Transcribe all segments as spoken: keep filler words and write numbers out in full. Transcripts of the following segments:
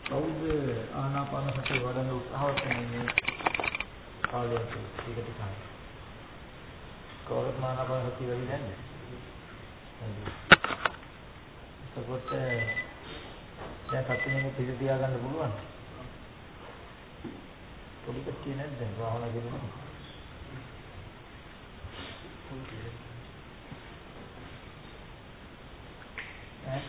කවුද ආනාපාන සතිය වඩන්න උත්සාහවත් වෙන්නේ කාලයක් ටික ටික කාලයක් කවුරුත් ආනාපාන සතිය වැඩි නැද්ද? එතකොට දැන් සතියේ පිළ තියාගන්න පුළුවන්. පොඩි කට්ටිය නැද්ද භාවනා කරන්නේ? ඈ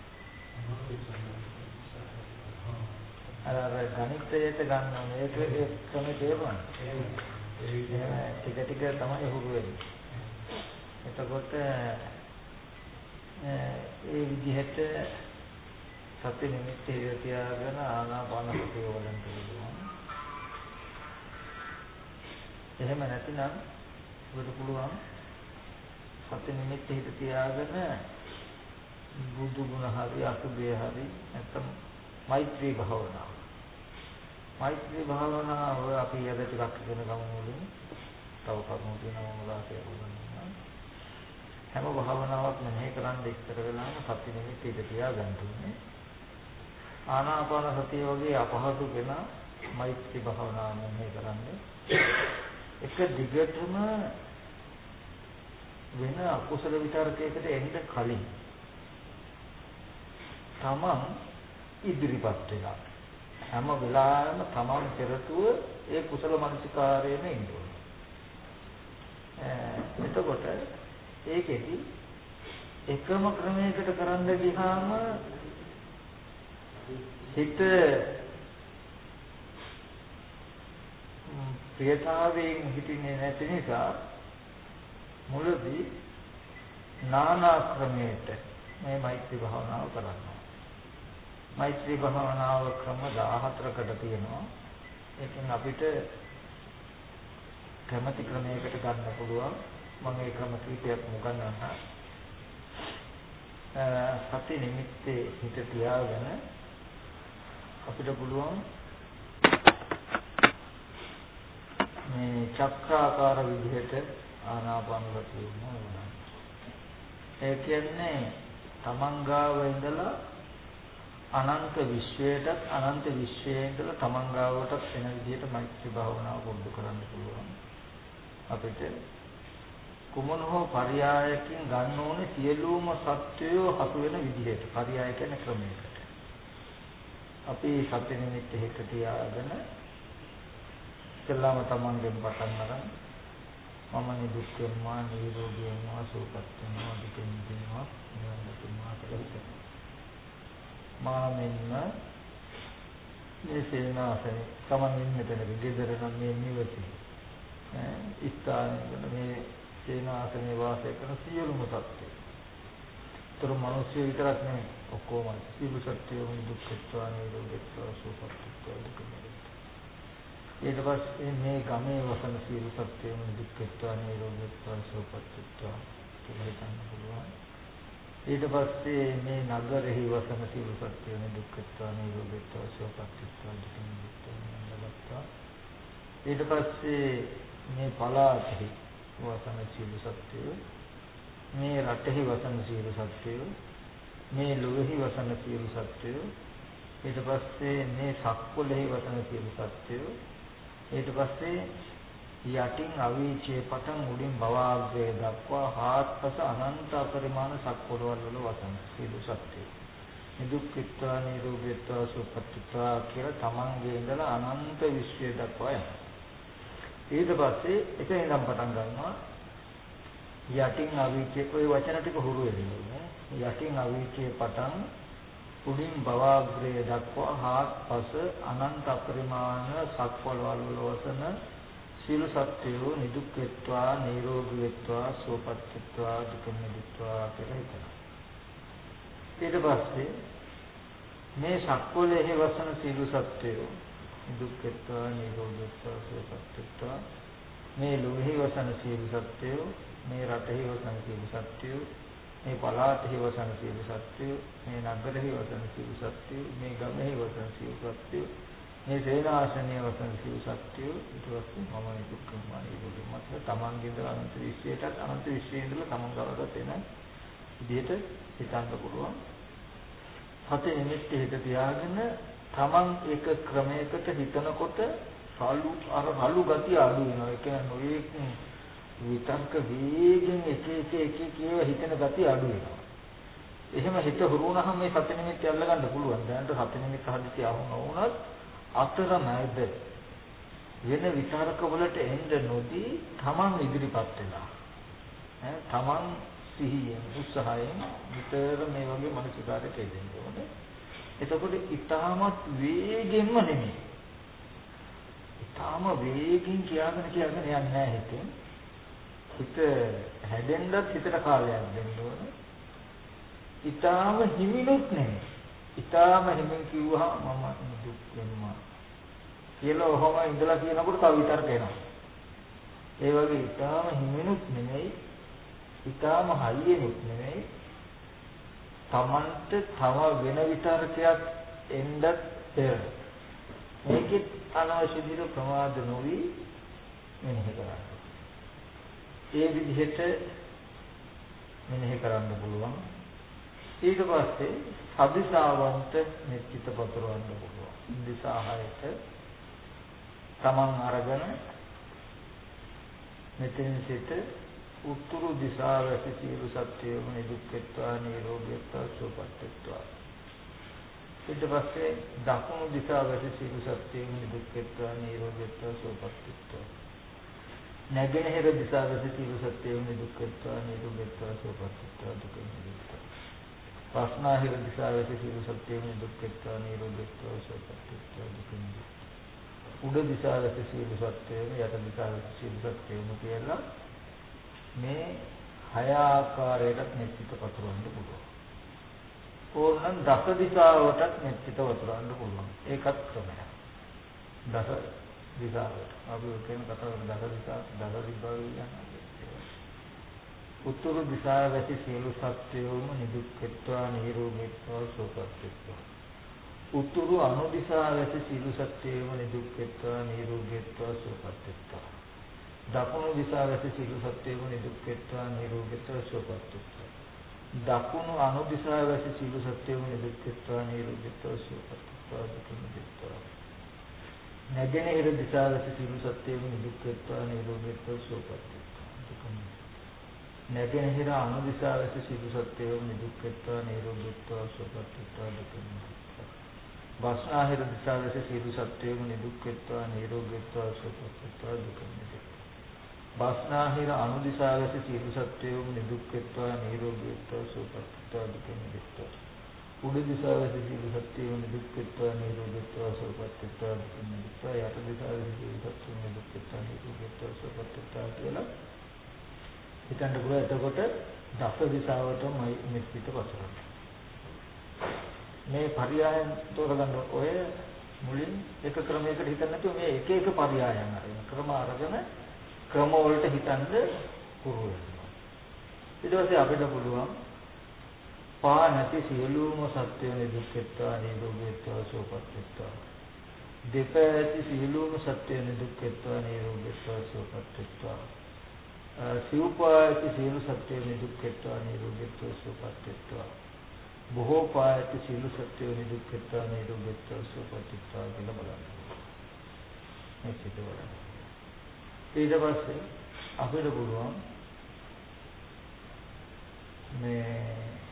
අර ගණිතයට ගන්න මේක එක්කම තේරුම් ගන්න. ටික ටික තමයි හුරු වෙන්නේ. එතකොට ඒ විදිහට සති නිමිත්ත ඉර තියාගෙන ආනාපාන සතිය වඩන්න පුළුවන්. එහෙම නැතිනම් ඔබට පුළුවන් සති නිමිත්ත හිත තියාගෙන බුදු ගුණ හරි අසුභය හරි නැත්නම් මෛත්‍රී භාවනාව. මෛත්‍රී භාවනාව ඔය අපි ඊට ටිකක් ඉගෙන ගමු මුලින්. තව කරුණු තියෙනවා මොලාසේ වුණා. හැම භාවනාවක්ම මෙහෙ කරන් ඉස්සර වෙලාම සති නිමිත්ත ඉඳ තියාගන්න ඕනේ. ආනාපාන සතිය වගේ අපහසු වෙන මෛත්‍රී භාවනාව මෙහෙ කරන්නේ. එක දිගටම වෙන අකුසල විතරකයකට එන්න කලින් තමන් ඉදිරිපත් වෙනවා. හැම වෙලාවෙම තමන් පෙරටුව ඒ කුසල මනසිකාරයෙන් ඉන්න ඕනේ. එතකොට ඒකෙදි එකම ක්‍රමයකට කරන්න ගියාම හිත ප්‍රියතාවයෙන් හිටින්නේ නැති නිසා මුලදී නානා ක්‍රමයකට මේ මෛත්‍රී භාවනාව කරනවා. මෛත්‍රී භාවනාව ක්‍රම දහහතරකට තියෙනවා. ඒකෙන් අපිට කැමැති ක්‍රමයකට ගන්න පුළුවන්. මම ඒ ක්‍රම කීපයක් මුගන්වන්න. සති නිමිත්තේ හිත තියාගෙන අපිට පුළුවන් මේ චක්‍රාකාර විදිහට ආනාපාන සතිය වුණා. ඒ කියන්නේ තමන් ගාව ඉඳලා අනන්ත විශ්වයටත් අනන්ත විශ්වයේ ඉඳලා තමන් ගාවටත් වෙන විදිහට මෛත්‍රී භාවනාව පුරුදු කරන්න පුළුවන්. අපිට කුමන හෝ පරයයකින් ගන්න ඕනේ සියලුම සත්‍යය හසු වෙන විදිහට. පරයය කියන්නේ ක්‍රමයකට. අපි සත්‍ය නිමිත්ත හිත තියාගෙන ඉස්සල්ලාම තමන්ගෙන් පටන් ගන්න. මම නිදුක් වෙනවා, නිරෝගී වෙනවා, සුවපත් වෙනවා, දුකින් මිදෙනවා, නිවන් දකිනවා කියලා හිතනවා. මානෙන්න මේ සේනාසනේ තමන් ඉන්න තැනක ගෙදර නම් මේ නිවසේ ඈ ස්ථානවල මේ සේනාසනේ වාසය කරන සියලුම සත්ත්වෝ. ତොර මිනිස්සු විතරක් නෙමෙයි ඔක්කොම සියලු සත්ත්වෝ දුක්ඛත්වා නිරෝධත්වා සුවපත්ත්වා දුකින් මිදෙනවා. ඊට පස්සේ මේ ගමේ වසන සියලු සත්ත්වෝ දුක්ඛත්වා නිරෝධත්වා සුවපත්ත්වා කියලා හිතන්න පුළුවන්. ඊට පස්සේ මේ නගරෙහි වසන සියලු සත්ත්වෝ දුක්ඛත්වා නිරෝධත්වා සුවපත්ත්වා දුකින් මිදෙනවා. ඊට පස්සේ මේ පලාතෙහි වසන සියලු සත්ත්වෝ මේ රටෙහි වසන සියලු සත්ත්වෝ මේ ලෝකෙහි වසන සියලු සත්ත්වෝ ඊට පස්සේ මේ සක්වලෙහි වසන සියලු සත්ත්වෝ ඊට පස්සේ යටින් අවීචයේ පටන් උඩින් භවග්‍රය දක්වා හාත්පස අනන්ත පරිමාණ සක්වලවල වල වසන සියලු සත්ත්වෝ නිදුක්ඛත්වා නිරෝගීත්වා සුවපත්ත්වා කියලා තමන්ගේ ඉඳලා අනන්ත විශ්වය දක්වා යනවා. ඊට පස්සේ එක ඉඳන් පටන් ගන්නවා යටින් අවීචයේ ඔය වචන ටික හුරු වෙන්නේ. යටින් අවීචයේ පටන් උඩින් භවග්‍රය දක්වා හාත්පස අනන්ත පරිමාණ සක්වලවල වල වසන සියලු සත්ත්වෝ නිදුක්ඛත්වා නිරෝගීත්වා සුවපත්ත්වා දුකින් මිදෙත්වා කියලා හිතනවා. ඊට පස්සේ මේ සක්වලෙහි වසන සියලු සත්ත්වෝ නිදුක්ඛත්වා නිරෝගීත්වා සුවපත්ත්වා මේ ලෝකෙහි වසන සියලු සත්ත්වෝ මේ රටෙහි වසන සියලු සත්ත්වෝ මේ පළාතෙහි වසන සියලු සත්ත්වෝ මේ නගරෙහි වසන සියලු සත්ත්වෝ මේ ගමෙහි වසන සියලු සත්ත්වෝ මේ සේනාසනයේ වසන සියලු සත්ත්වෝ ඊට පස්සේ මම නිදුක්ඛම්මා නිරෝධම්මත් තමන්ගේ ඉඳලා අනන්ත විශ්වයටත් අනන්ත විශ්වයේ ඉඳලා තමන් ගාවට එන විදිහට හිතන්න පුළුවන්. හතේ නිමිත්ත හිත තියාගෙන තමන් එක ක්‍රමයකට හිතනකොට රළු අර රළු ගතිය අඩු වෙනවා. ඒ කියන්නේ ඔය විතර්ක වේගෙන් එක එක එක එක හිතන ගතිය අඩු වෙනවා. එහෙම හිත හුරුුණාම මේ සති නිමිත්ත අල්ලගන්න පුළුවන්. දැනට සති නිමිත්ත හදිසි ආවම වුණත් අතරමැද වෙන විතරක වලට එන්න නොදී තමන් ඉදිරිපත් වෙලා ඈ තමන් සිහියෙන් උත්සාහයෙන් විතර මේ වගේ මානසිකාරයට එදෙන්න ඕනේ. එතකොට ඊටමත් වේගෙන්ම නෙමෙයි. ඊටම වේගෙන් කියාගෙන කියාගෙන යන්නේ නැහැ හිතෙන්. හිත හැදෙන්නත් හිතට කාලයක් දෙන්න ඕනේ. ඊටම හිමිනුත් නෙමෙයි. ඊටම හිමින් කිව්වහම මම දුක් වෙනවා කියලා ඔහොම ඉඳලා කියනකොට තව විතරක එනවා. ඒ වගේ ඊටම හිමිනුත් නෙමෙයි. ඊටම හයියෙනුත් නෙමෙයි. තමන්ට තව වෙන විතරකයක් එන්නත් පෙර මේකෙත් අනවශ්‍ය දිර ප්‍රමාද නොවි මෙනෙහි කරන්න. ඒ විදිහට මෙනෙහි කරන්න පුළුවන්. ඊට පස්සේ සදිසාවන්ත මෙච්චිත පතරවන්න පුළුවන්. දිසා හයට තමන් අරගෙන මෙතෙන් සිට උතුරු දිශාවට සියලු සත්‍යයම නිදුක්කත්වා නිරෝගීත්වා සුවපත්ත්වා. ඊට පස්සේ දකුණු දිශාවට සියලු සත්‍යයම නිදුක්කත්වා නිරෝගීත්වා සුවපත්ත්වා. නැගෙනහිර දිශාවට සියලු සත්‍යයම නිදුක්කත්වා නිරෝගීත්වා සුවපත්ත්වා දුක නිරුක්ත. පස්නාහිර දිශාවට සියලු සත්‍යයම නිදුක්කත්වා නිරෝගීත්වා සුවපත්ත්වා දුක නිරුක්ත. උඩ දිශාවට සියලු සත්‍යයම යට දිශාවට සියලු සත්‍යයම කියලා මේ හය ආකාරයකට මෙච්චිත පතුරවන්න පුළුවන්. ඕනනම් දස දිශාවටත් මෙච්චිත වතුරවන්න පුළුවන්. ඒකත් ක්‍රමයක්. දස දිශාවට. අපි කියන කතාව දස දිශා දස දිශා කියන්නේ. උතුරු දිශාවට සියලු සත්‍යයම නිදුක්කත්වා නිරෝගීත්වා සුවපත්ත්වා. උතුරු අනු දිශාවට සියලු සත්‍යයම නිදුක්කත්වා නිරෝගීත්වා සුවපත්ත්වා. දකුණු දිශාවට සියලු සත්‍යයම නිදුක්කත්වා නිරෝගීත්වා සුවපත්ත්වා. දකුණු අනු දිශාවට සියලු සත්‍යයම නිදුක්කත්වා නිරෝගීත්වා සුවපත්ත්වා දුක නිරුක්තවා. නැගෙනහිර දිශාවට සියලු සත්‍යයම නිදුක්කත්වා නිරෝගීත්වා සුවපත්ත්වා දුක නිරුක්තවා. නැගෙනහිර අනු දිශාවට සියලු සත්‍යයම නිදුක්කත්වා නිරෝගීත්වා සුවපත්ත්වා දුක නිරුක්තවා. බස්නාහිර දිශාවට සියලු සත්‍යයම නිදුක්කත්වා නිරෝගීත්වා සුවපත්ත්වා දුක නිරුක්තවා. බස්නාහිර අනු දිශාවට සියලු සත්‍යයම නිදුක්කත්වා නිරෝගීත්වා සුවපත්ත්වා දුක නිරුක්තවා. උඩ දිශාවට සියලු සත්‍යයම නිදුක්කත්වා නිරෝගීත්වා සුවපත්ත්වා දුක නිරුක්තවා. යට දිශාවට සියලු සත්‍යයම නිදුක්කත්වා නිරෝගීත්වා සුවපත්ත්වා කියලා හිතන්න පුළුවන්. එතකොට දස දිශාවටම මෙච්චිත පසුරන. මේ පරියායන් තෝරගන්න ඔය මුලින් එක ක්‍රමයකට හිතන්න නැතුව මේ එක එක පරියායන් අරගෙන ක්‍රම අරගෙන ක්‍රම වලට හිතන්න පුරුදු වෙනවා. ඊට පස්සේ අපිට පුළුවන් පා නැති සියලුම සත්‍යයන් නිදුක්කත්වා නිරෝගීත්වා සුවපත්ත්වා. දෙපැති සියලුම සත්‍යයන් නිදුක්කත්වා නිරෝගීත්වා සුවපත්ත්වා. සිව්පාති සියලු සත්‍යයන් නිදුක්කත්වා නිරෝගීත්වා සුවපත්ත්වා. බොහෝ පාති සියලු සත්‍යයන් නිදුක්කත්වා නිරෝගීත්වා සුවපත්ත්වා කියලා බලන්න. මේ සිත බලන්න. ඊට පස්සේ අපිට පුළුවන් මේ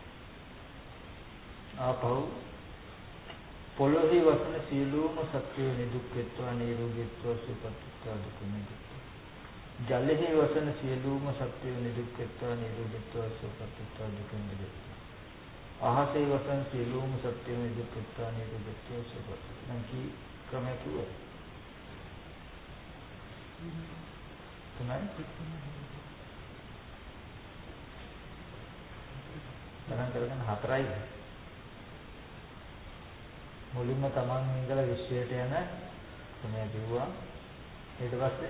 ආපහු පොළොවේ වසන සියලුම සත්‍යයන් නිදුක්කත්වා නිරෝගීත්වා සුවපත්ත්වා දුක නිරුක්තවා. ජලයේ වසන සියලුම සත්‍යයන් නිදුක්කත්වා නිරෝගීත්වා සුවපත්ත්වා දුක නිරුක්තවා. අහසේ වසන සියලුම සත්‍යයන් නිදුක්කත්වා නිරෝගීත්වා සුවපත්ත්වා. නම් කී ක්‍රමය කිව්වා. තුනයි ගණන් කරගෙන හතරයි. මුලින්ම තමන් ඉඳලා විශ්වයට යන ක්‍රමය කිව්වා. ඊට පස්සේ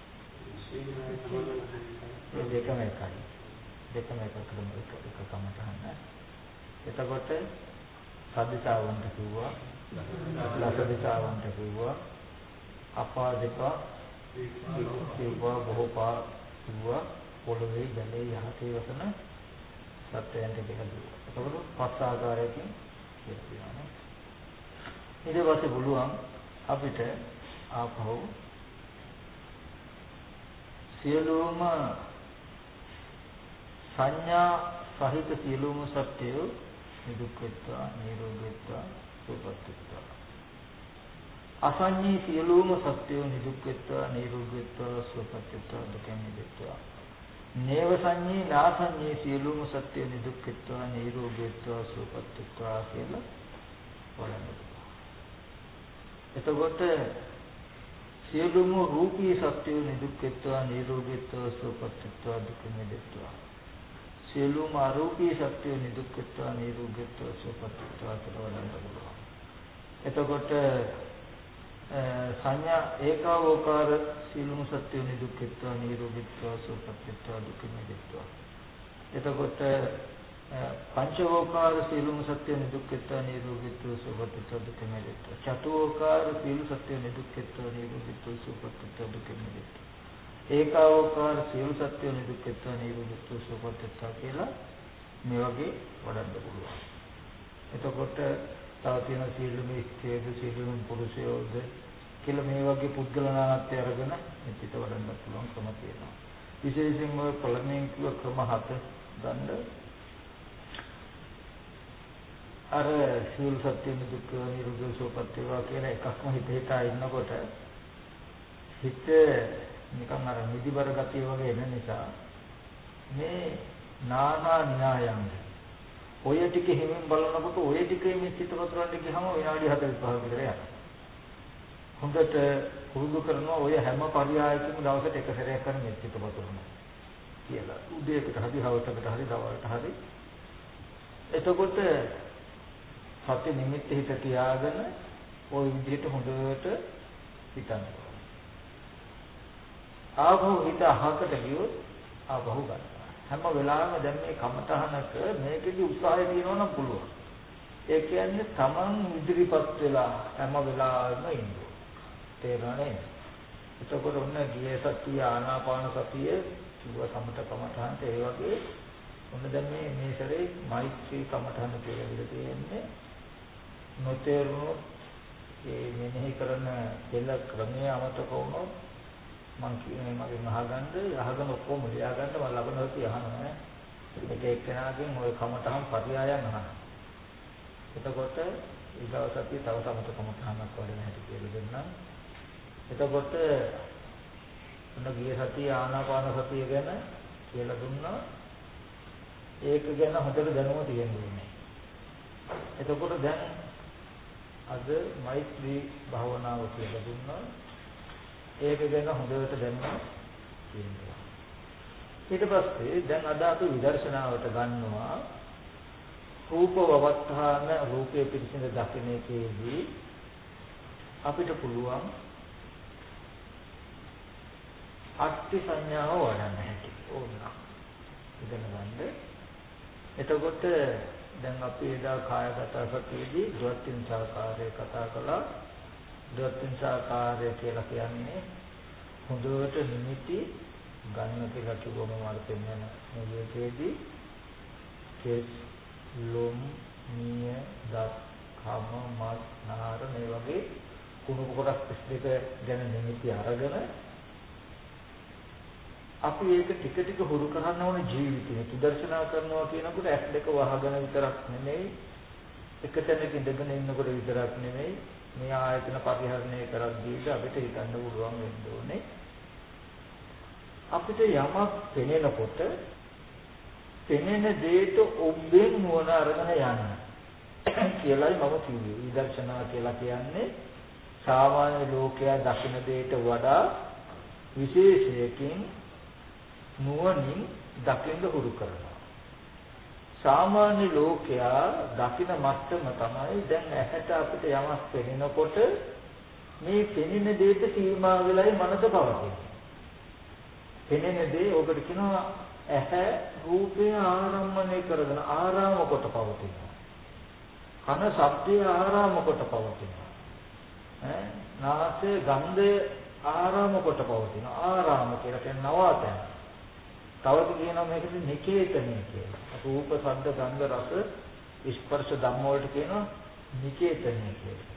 මේ දෙකම එකයි. දෙකම එක ක්‍රම එක එක කමටහන. එතකොට සදිසාවන්ට කිව්වා, ලසදිසාවන්ට කිව්වා, අපාදිකා කිව්වා, බොහෝපා කිව්වා, පොළොවේ ජලයේ යහතේ වසන සත්‍යයන්ට කියලා කිව්වා. එතකොට පස් ආකාරයකින් කියනවා. ඊට පස්සේ පුළුවන් අපිට ආපහු සියලුම සංඥා සහිත සියලුම සත්‍යය නිදුක් වෙත්වා නිරෝගී වෙත්වා සුවපත් වෙත්වා. අසංඤී සියලුම සත්‍යය නිදුක් වෙත්වා නිරෝගී වෙත්වා සුවපත් වෙත්වා දුකෙන් මිදෙත්වා. නේව සංඤී නාසංඤී සියලුම සත්‍යය නිදුක් වෙත්වා නිරෝගී වෙත්වා සුවපත් වෙත්වා කියලා වළඳනවා. එතකොට සියලුම රූපී සත්‍යය නිදුක් වෙත්වා නිරෝගී වෙත්වා සුවපත් වෙත්වා දුකෙන් මිදෙත්වා. සියලුම අරූපී සත්‍යය නිදුක් වෙත්වා නිරෝගී වෙත්වා සුවපත් වෙත්වා කියලා වළඳනවා. එතකොට සංඥා ඒකාවෝකාර සියලුම සත්‍යය නිදුක් වෙත්වා නිරෝගී වෙත්වා සුවපත් වෙත්වා දුකෙන් මිදෙත්වා. එතකොට පංචවෝකාර සියලුම සත්‍යය නිදුක් වෙත්වා නිරෝගී වෙත්වා සුවපත් වෙත්වා දුකෙන් මිදෙත්වා. චතුෝකාර සියලු සත්‍යය නිදුක් වෙත්වා නිරෝගී වෙත්වා සුවපත් වෙත්වා දුකෙන් මිදෙත්වා. ඒකාවෝකාර සියලු සත්‍යය නිදුක් වෙත්වා නිරෝගී වෙත්වා සුවපත් වෙත්වා කියලා මේ වගේ වඩන්න පුළුවන්. එතකොට තව තියෙන සියලුම ස්ත්‍රියද සියලුම පුරුෂයෝද කියලා මේ වගේ පුද්ගල නාමත්වය අරගෙන මෙච්චිත වඩන්න පුළුවන් ක්‍රම තියෙනවා. විශේෂයෙන්ම පළමුවෙන් කිව්ව ක්‍රම හත ගන්න අර සියලු සත්‍ය නිදුක් නිරෝගී සුවපත් වේවා කියන එකක්ම හිත හිතා ඉන්නකොට හිත නිකන් අර නිදිබර ගතිය වගේ එන නිසා මේ නානා න්‍යායයන් ඔය ටික හිමින් බලනකොට ඔය ටිකේ මේ චිත්ත පතරන්න ගියාම විනාඩි හතළිස් පහක් විතර යනවා. හොඳට පුරුදු කරනවා ඔය හැම පරියායකම දවසට එක සැරයක් කරන මේ චිත්ත පතරන්න කියලා. උදේකට හරි හවසකට හරි දවල්ට හරි. එතකොට සත්‍ය නිමිත්ත හිත තියාගෙන ওই විදිහට හොඳට හිතන්න. ආවෝ හිත අහකට ගියොත් ආවෝ ගන්න. හැම වෙලාවෙම දැන් මේ කමතහනක මේකෙදි උත්සාහය තියෙනවා නම් පුළුවන්. ඒ කියන්නේ Taman ඉදිරිපත් වෙලා හැම වෙලාවෙම ඉන්න. තේරෙනවද? එතකොට ඔන්න ගියේ සතිය ආනාපාන සතිය කිව්ව සමත කමතහනට ඒ වගේ ඔන්න දැන් මේ මේ සැරේ මෛත්‍රී කමතහන කියලා විදිහට තියෙන්නේ නොතේරුණු ඒ මෙනෙහි කරන දෙල ක්‍රමයේ අමතක වුණොත් මං කියන්නේ මගෙන් අහගන්න අහගෙන ඔක්කොම ලියා ගන්න මම ලබනවති අහනවා එක එක්කෙනාගෙන් ওই කමතහන් පරියායන් අහනවා. එතකොට ඊගවසතිය තව සමත කමතහනක් වඩන හැටි කියලා දෙන්නම්. එතකොට මොන ගිය සතිය ආනාපාන සතිය ගැන කියලා දුන්නා. ඒක ගැන හොඳට දැනුම තියෙනවා. එතකොට දැන් අද මෛත්‍රී භාවනාව කියලා දුන්නා. ඒක ගැන හොඳට දැනුම තියෙනවා. ඊට පස්සේ දැන් අද අපි විදර්ශනාවට ගන්නවා රූප වවත්තාන රූපයේ පිළිසිඳ දකින්න එකේදී අපිට පුළුවන් අට්ටි සංඥාව වඩන්න හැටි ඕන. ඉගෙන ගන්න. එතකොට දැන් අපි එදා කායගත සතියේදී ද්වත්තිංසාකාරය කතා කළා. ද්වත්තිංසාකාරය කියලා කියන්නේ හොඳට නිමිති ගන්න කියලා කිව්වම මාර්ථයෙන් යන මොලේදී කෙස් ලොම් නිය දත් කම මස් නාර මේ වගේ කුණු කොටස් දෙක ගැන නිමිති අරගෙන අපි ඒක ටික ටික හුරු කරන්න ඕනේ ජීවිතේ. සුදර්ශනා කරනවා කියනකොට ඇස් දෙක වහගෙන විතරක් නෙමෙයි එක තැනක ඉඳගෙන ඉන්නකොට විතරක් නෙමෙයි මේ ආයතන පරිහරණය කරද්දී අපිට හිතන්න පුළුවන් වෙන්න ඕනේ අපිට යමක් පෙනෙනකොට පෙනෙන දෙයට ඔබෙන් නුවණ අරගෙන යන්න කියලායි මම කිව්වේ. විදර්ශනා කියලා කියන්නේ සාමාන්‍ය ලෝකයා දකින දෙයට වඩා විශේෂයකින් නුවණින් දකින්න හුරු කරනවා. සාමාන්‍ය ලෝකයා දකින මට්ටම තමයි දැන් ඇහැට අපිට යමක් පෙනෙනකොට මේ පෙනෙන දෙයට සීමා වෙලයි මනස පවතින්නේ. පෙනෙන දේ ඔකට කියනවා ඇහැ රූපය ආරම්මණය කරගෙන ආරාම කොට පවතිනවා. කන ශබ්දය ආරාම කොට පවතිනවා. ඈ නාසය ගන්ධය ආරාම කොට පවතිනවා. ආරාම කියලා කියන්නේ නවාතැන. තවද කියනවා මේකද නිකේතනය කියලා. රූප, ශබ්ද, ගන්ධ, රස, ස්පර්ශ ධම්ම වලට කියනවා නිකේතනය කියලා.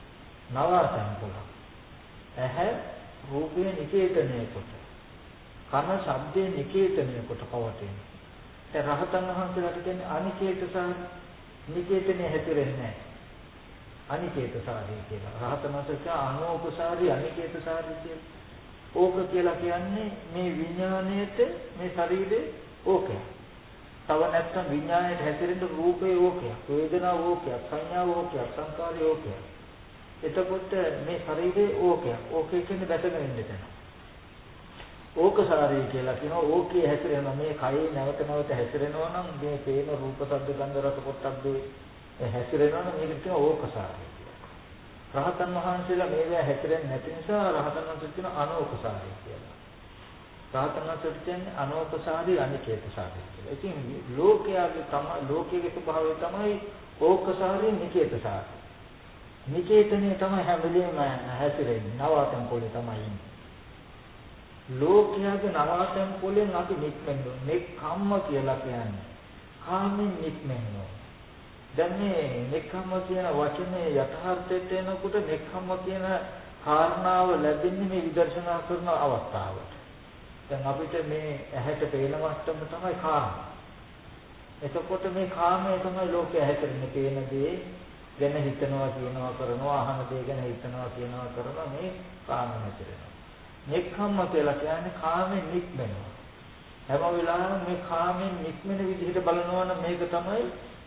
නවාතන් පුළ. ඇහැ රූපේ නිකේතනය කොට. කන ශබ්දේ නිකේතනය කොට පවතින. ඒ රහතන් වහන්සේලාට කියන්නේ අනිකේතසාර නිකේතනේ හැතිරෙන්නේ නැහැ. අනිකේතසාරී කියලා. රහතන් වහන්සේ අනෝපසාරී අනිකේතසාරී කියලා. ඕක කියලා කියන්නේ මේ විඥාණයට මේ ශරීරේ ඕකය. තව නැත්තම් විඥාණයට හැතිරෙන රූපේ ඕකය. වේදනාව ඕකය. සංඥාව ඕකය. සංකාරය ඕකය. එතකොට මේ ශරීරේ ඕකය. ඕකේ කියන්නේ දැකගෙන ඉන්න තැන. ඕකසාරී කියලා කියනවා. ඕකේ හැතිරෙන මේ කයේ නැවත නැවත හැතිරෙනවා නම් මේ පේන රූප ශබ්ද ගන්ධ රස පොට්ටබ්බේ හැතිරෙනවා නම් මේකට කියනවා ඕකසාරී. රහතන් වහන්සේලා මේවා හැතරෙන්නේ නැති නිසා රහතන් වහන්සේ කියන අනෝපසාරී කියලා. රහතන් වහන්සේ කියන්නේ අනෝපසාරී අනිකේතසාරී කියලා. ඉතින් ලෝකයාගේ තමයි ලෝකයේ ස්වභාවය තමයි ඕකසාරී නිකේතසාරී. නිකේතනේ තමයි හැම වෙලෙම හැතරෙන්නේ. නවාතන් පොලේ තමයි ඉන්නේ. ලෝකයාගේ නවාතන් පොලෙන් අපි නික්මෙන්න ඕනේ. නෙක්ඛම්ම කියලා කියන්නේ කාමෙන් නික්මෙන්න ඕනේ. දැන් මේ නෙක්ඛම්ම කියන වචනේ යථාර්ථයට එනකොට නෙක්ඛම්ම කියන කාරණාව ලැබෙන්නේ මේ විදර්ශනා කරන අවස්ථාවට. දැන් අපිට මේ ඇහැට පේන මට්ටම තමයි කාම. එතකොට මේ කාමය තමයි ලෝකයේ හැතරෙන්නේ. පේන දේ ගැන හිතනවා කියනවා කරනවා අහන දේ ගැන හිතනවා කියනවා කරනවා මේ කාමය හැතරෙනවා. නෙක්ඛම්ම කියලා කියන්නේ කාමෙන් නික්මෙනවා. හැම වෙලාවෙම මේ කාමෙන් නික්මෙන විදිහට බලනවා නම් මේක තමයි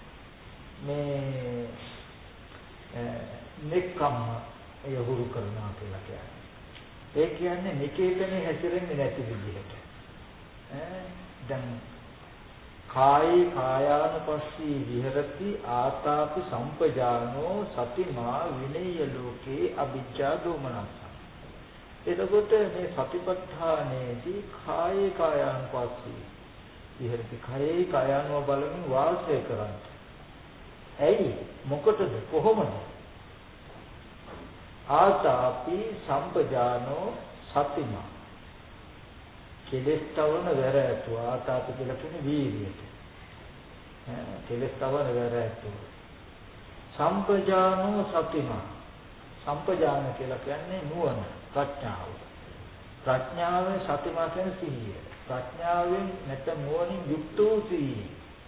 මේ නෙක්ඛම්ම යහුරු කරනවා කියලා කියන්නේ. ඒ කියන්නේ නිකේතනේ හැසිරෙන්නේ නැති විදිහට. ඈ දැන් කායි කායානුපස්සී විහෙරති ආතාපි සම්පජානෝ සතිමා විනේය ලෝකේ අවිජ්ජා දෝමනස්ස. එතකොට මේ සතිපට්ඨානයේදී කායේ කායානුපස්සී විහෙරති කායේ කායානුව බලමින් වාසය කරන්නේ. ඇයි මොකටද කොහොමද ආතාපි සම්පජානෝ සතිමා කෙලෙස් තවන වැර ඇතු ආතාපි කියලා කියන්නේ වීර්යයට කෙලෙස් තවන වැර ඇතු සම්පජානෝ සතිමා සම්පජාන කියලා කියන්නේ නුවණ ප්‍රඥාව ප්‍රඥාවෙන් සතිමා කියන්නේ සිහිය ප්‍රඥාවෙන් නැත්නම් නුවණින් යුක්ත වූ සිහිය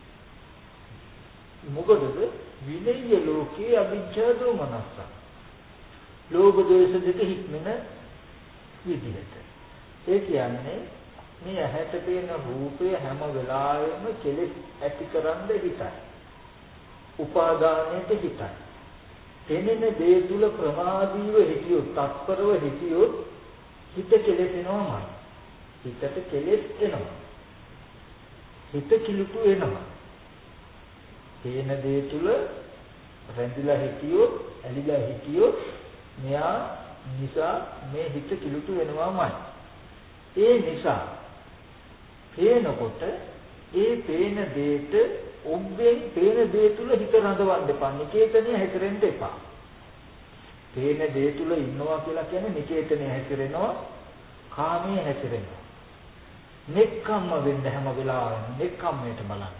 මොකදද විනය ලෝකේ අවිජ්ජා දෝමනස්ස ලෝභ දෝෂ දෙක හික්මන විදිහට ඒ කියන්නේ මේ ඇහැට පේන රූපය හැම වෙලාවෙම කෙලෙස් ඇතිකරන්න හිතයි උපාදානයට හිතයි තෙනෙන දේ තුල ප්‍රමාදීව හිතියොත් තත්පරව හිතියොත් හිත කෙලෙසෙනවමයි හිතට කෙලෙස් එනවා හිත කිලුටු එනවා තේන දේ තුල රැඳිලා හිටියොත් ඇලිලා හිටියොත් මෙයා නිසා මේ හිත කිලුටු වෙනවාමයි. ඒ නිසා පේනකොට ඒ පේන දේට ඔබෙන් පේන දේ තුල හිත රඳවන්න එපා. නිකේතනේ හැසිරෙන්න එපා. පේන දේ තුල ඉන්නවා කියලා කියන්නේ නිකේතනේ හැසිරෙනවා, කාමයේ හැසිරෙනවා. නෙක්ඛම්ම වෙන්න හැම වෙලාවෙම නෙක්ඛම්මයට බලන්න.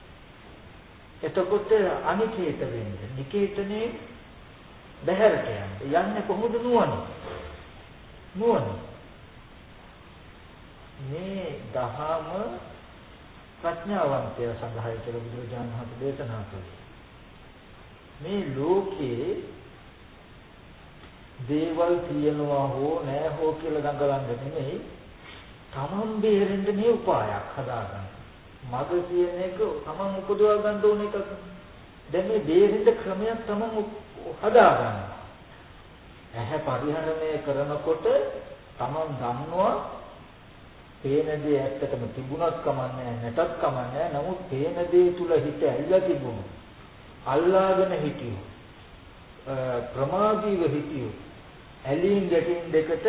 එතකොට අනිකේත වෙන්නේ නිකේතනේ බහැරට යන්නේ යන්නේ කොහොමද නුවණ නුවණ මේ දහම ප්‍රඥාවන්තය සඳහන් කියලා බුදුරජාණන් වහන්සේ දේශනා කළේ මේ ලෝකේ දේවල් තියනවා හෝ නැහැ හෝ කියලා දඟලන්න නෙමෙයි තමන් බේරෙන්න මේ උපායක් හදාගන්න මග කියන එක තමන් උපදවා ගන්න ඕන එකක්. දැන් මේ බේරෙන්න ක්‍රමයක් තමන් හදා ගන්න. ඇහැ පරිහරණය කරනකොට තමන් දන්නවා පේන දේ ඇත්තටම තිබුණත් කමන්නේ නැතත් කමන්නේ නමුත් පේන දේ තුල හිත ඇවිල්ලා තිබුණා. අල්ලාගෙන හිටියෝ. ප්‍රමාදීව හිටියෝ. ඇලීම් ගැටීම් දෙකට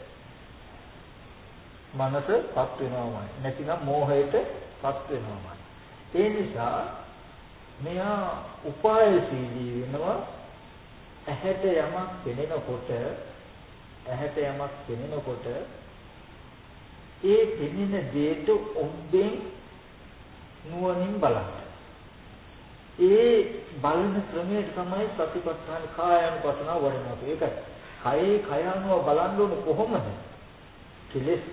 මනසපත් වෙනවාමයි. නැතිනම් මෝහයට පත් වෙනවාමයි. ඒ නිසා මෙයා උපායශීලී වෙනවා. ඇහැට යමක් පෙනෙනකොට ඇහැට යමක් පෙනෙනකොට ඒ පෙනෙන දේට ඔබෙන් නුවණින් බලන්න. ඒ බලන ක්‍රමයට තමයි සතිපට්ඨාන කායानुපස්සනාව වඩනවා. ඒකයි. කයේ කය අනුව බලන්න ඕනේ කොහොමද? කෙලෙස්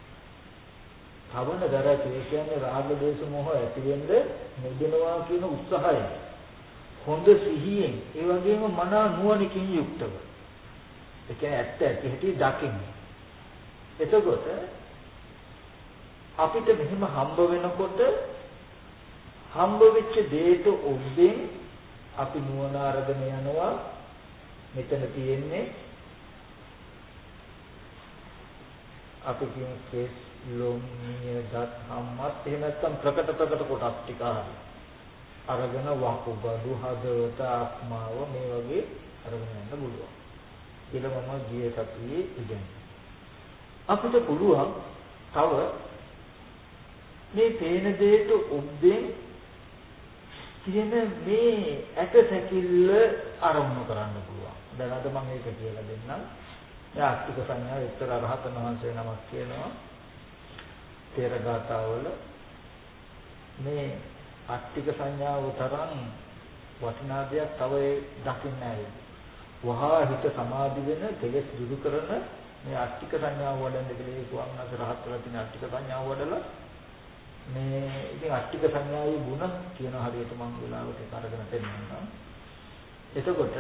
භවන දරට ඒ කියන්නේ රාග දේශ මොහ ඇති වෙන්න නොදෙනවා කියන උත්සාහය. හොඳ සිහියෙන් ඒ වගේම මන නුවණකින් යුක්තව. ඒ කියන්නේ ඇත්ත ඇති හැටි දකින්නේ. එතකොට අපිට මෙහෙම හම්බ වෙනකොට හම්බ වෙච්ච දෙයට ඔබෙන් අපි නුවණ අරගෙන යනවා. මෙතන තියෙන්නේ අපි කියන කේස් ලොම්නිය දත් හම්මත් එහෙම නැත්නම් ප්‍රකට ප්‍රකට කොටස් ටික හරි අරගෙන වහුබඩු හදවත ආත්මාව මේ වගේ අරගෙන යන්න පුළුවන්. කියලා මම ගිය සතියේ ඉගෙනුවා. අපිට පුළුවන් තව මේ පේන දෙයට ඔබෙන් කියන මේ ඇට සැකිල්ල ආරම්භ කරන්න පුළුවන්. දැන් අද මම ඒක කියලා දෙන්නම්. ඒ ආස්තික සංඥා විතර රහතන් වහන්සේ නමක් කියනවා. තේර ගාථාවල මේ ආස්තික සංඥාව තරම් වටිනා දෙයක් තව දකින්න නැහැ. වහා හිත සමාධි වෙන දෙලස් දුරු කරන මේ ආස්තික සංඥාව වඩන්න කියලා ස්වාමීන් වහන්සේ රහත් වෙලා තියෙන ආස්තික සංඥාව වඩලා මේ ඉතින් අට්ටික සංඥාවේ ಗುಣ කියන හරියට මම වෙලාවට අරගෙන තෙන්නම්. එතකොට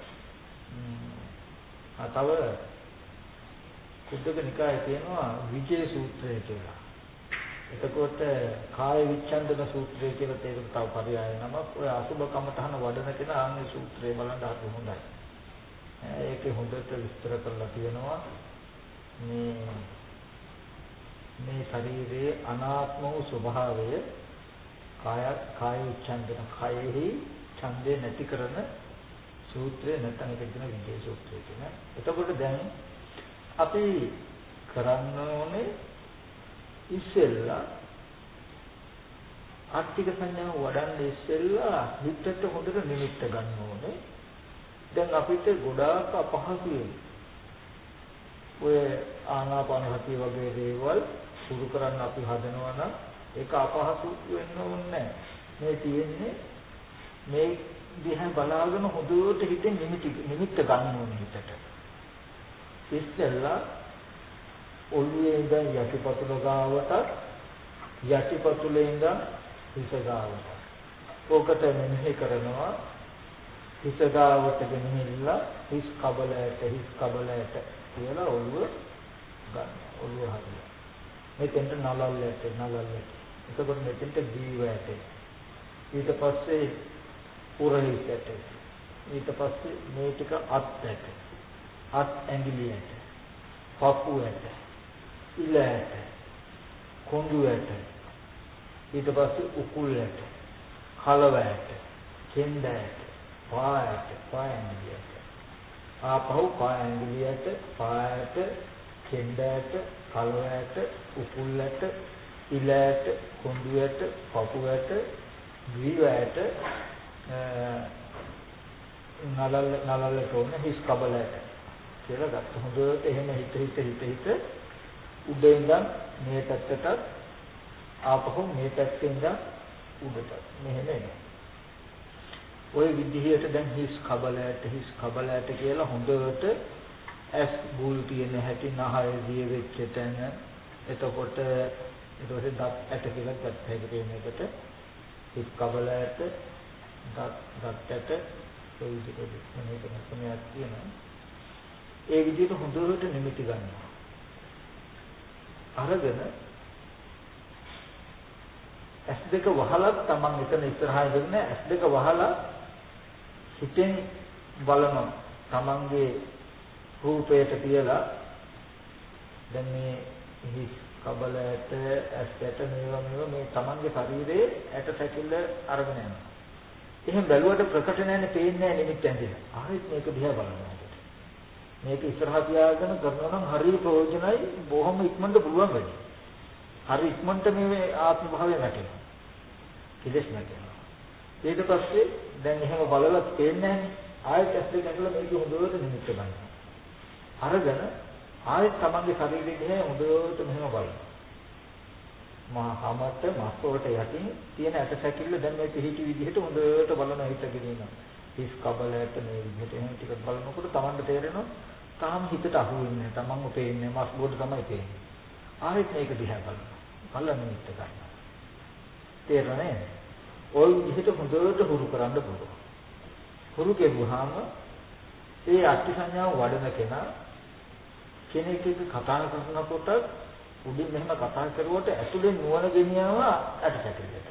ආ තව කුද්දක නිකායේ තියෙනවා විජේ සූත්‍රය කියලා. එතකොට කාය විච්ඡන්දන සූත්‍රය කියලා තේරුම් තව පරයය නමක්. ඔය අසුබ කමඨහන වඩන කෙනා ආන්නේ සූත්‍රය බලන්න හරි හොඳයි. ඒකේ හොඳට විස්තර කරලා තියෙනවා මේ මේ ශරීරයේ අනාත්ම වූ ස්වභාවය කාය කාය විච්ඡන්දන කයෙහි ඡන්දේ නැති කරන සූත්‍රය නැත්නම් ඒක කියන විජේ සූත්‍රය කියන. එතකොට දැන් අපි කරන්න ඕනේ ඉස්සෙල්ලා ආර්ථික සංඥාව වඩන්න ඉස්සෙල්ලා හිතට හොඳට නිමිත්ත ගන්න ඕනේ. දැන් අපිට ගොඩාක් අපහසුයි. ඔය ආනාපාන සතිය වගේ දේවල් පුරු කරන්න අපි හදනවා නම් ඒක අපහසු වෙන්න ඕනේ. මේ තියෙන්නේ මේ දිහා බලාගෙන හොඳට හිතෙන් නිමිති නිමිත්ත ගන්න ඕනේ හිතට. ඉස්සෙල්ලා ඔළුවේ ඉඳන් යටිපතුල ගාවට යටිපතුලේ ඉඳන් හිස ගාවට. ඕකට මෙනෙහි කරනවා. හිස ගාවට ගෙනහිල්ලා හිස් කබලයට හිස් කබලයට කියලා ඔළුව ගන්න. ඔළුව හරියට. මෙතෙන්ට නලල්ලට නලල්ලට. එතකොට මෙතෙන්ට දීවයට. ඊට පස්සේ උරහිසට. ඊට පස්සේ මේ ටික අත්යට. අත් ඇඟිලියට. පපුවට. ඉලයට. කොඳුයට. ඊට පස්සේ උකුලට. කලවයට. කෙන්දයට. පායට. පායැඟිලියට. ආපහු පායැඟිලියට. පායට. කෙන්දයට. කලවයට, උකුල්ලට, ඉලයට, කොඳුයට, පපුවට, ග්‍රීවයට, නලල නලලට ඕන හිස් කබලයට කියලා ගත්ත. හොඳට එහෙම හිත හිත හිත හිත උඩ ඉඳන් මේ පැත්තට ආපහු මේ පැත්තෙන් ඉඳන් උඩට මෙහෙම එනවා. ওই විදිහට දැන් හිස් කබලයට හිස් කබලයට කියලා හොඳට ඇස් බුල් තියෙන හැටි නහය දිය වෙච්ච තැන එතකොට ඊට පස්සේ දත් ඇට කියලා දත් හැක තියෙන එකට හිස් කබලයට දත් දත් ඇට ඒ විදිහට මේක තමයි තියෙනවා. ඒ විදිහට හොඳට නිමිති ගන්නවා. අරගෙන ඇස් දෙක වහලා තමන් එතන ඉස්සරහා ඉඳගෙන ඇස් දෙක වහලා හිතෙන් බලනවා තමන්ගේ රූපයට තියලා දැන් මේ හිස් කබලයට ඇස්යට මේවා මේවා මේ තමන්ගේ ශරීරයේ ඇට සැකිල්ල අරගෙන යනවා. එහෙන් බැලුවට ප්‍රකට නැන්නේ පේන්නේ නැහැ නිමිත්ත ඇඳිලා. ආයෙත් මේක දිහා බලනවා. මේක ඉස්සරහා තියාගෙන කරනවා නම් හරිය ප්‍රයෝජනයි බොහොම ඉක්මනට පුළුවන් වෙන්නේ. හරි ඉක්මනට මේ ආත්ම භාවය නැටෙනවා. කිලස් නැටෙනවා. ඊට පස්සේ දැන් එහෙම බලලා පේන්නේ නැහැ. ආයෙත් ඇස් දෙක නැගලා මේක හොඳට නිමිත්ත ගන්නවා. අරගෙන ආයෙත් තමන්ගේ ශරීරයේ දිහා හොඳට මෙහෙම බලනවා. මහා හැමත මස් වලට යටින් තියෙන ඇට සැකිල්ල දැන් මේ පිහිටි විදිහට හොඳට බලන හිතගෙන ඉන්නවා. හිස් කබලයට මේ විදිහට එහෙම ටිකක් බලනකොට Tamanට තේරෙනවා තාම හිතට අහු වෙන්නේ නැහැ. Tamanව පේන්නේ මස් බෝඩ තමයි පේන්නේ. ආයෙත් මේක දිහා බලනවා. බලන නිමිත්ත ගන්නවා. තේරෙන්නේ? ඔය විදිහට හොඳට හුරු කරන්න පුළුවන්. හුරු කෙරුවාම ඒ අට්ටි සංඥාව වඩන කෙනා කෙනෙක් එක්ක කතා කරනකොට උඩින් මෙහෙම කතා කරුවට ඇතුලෙන් නුවණ ගෙනියනවා ඇටසැකිල්ලට.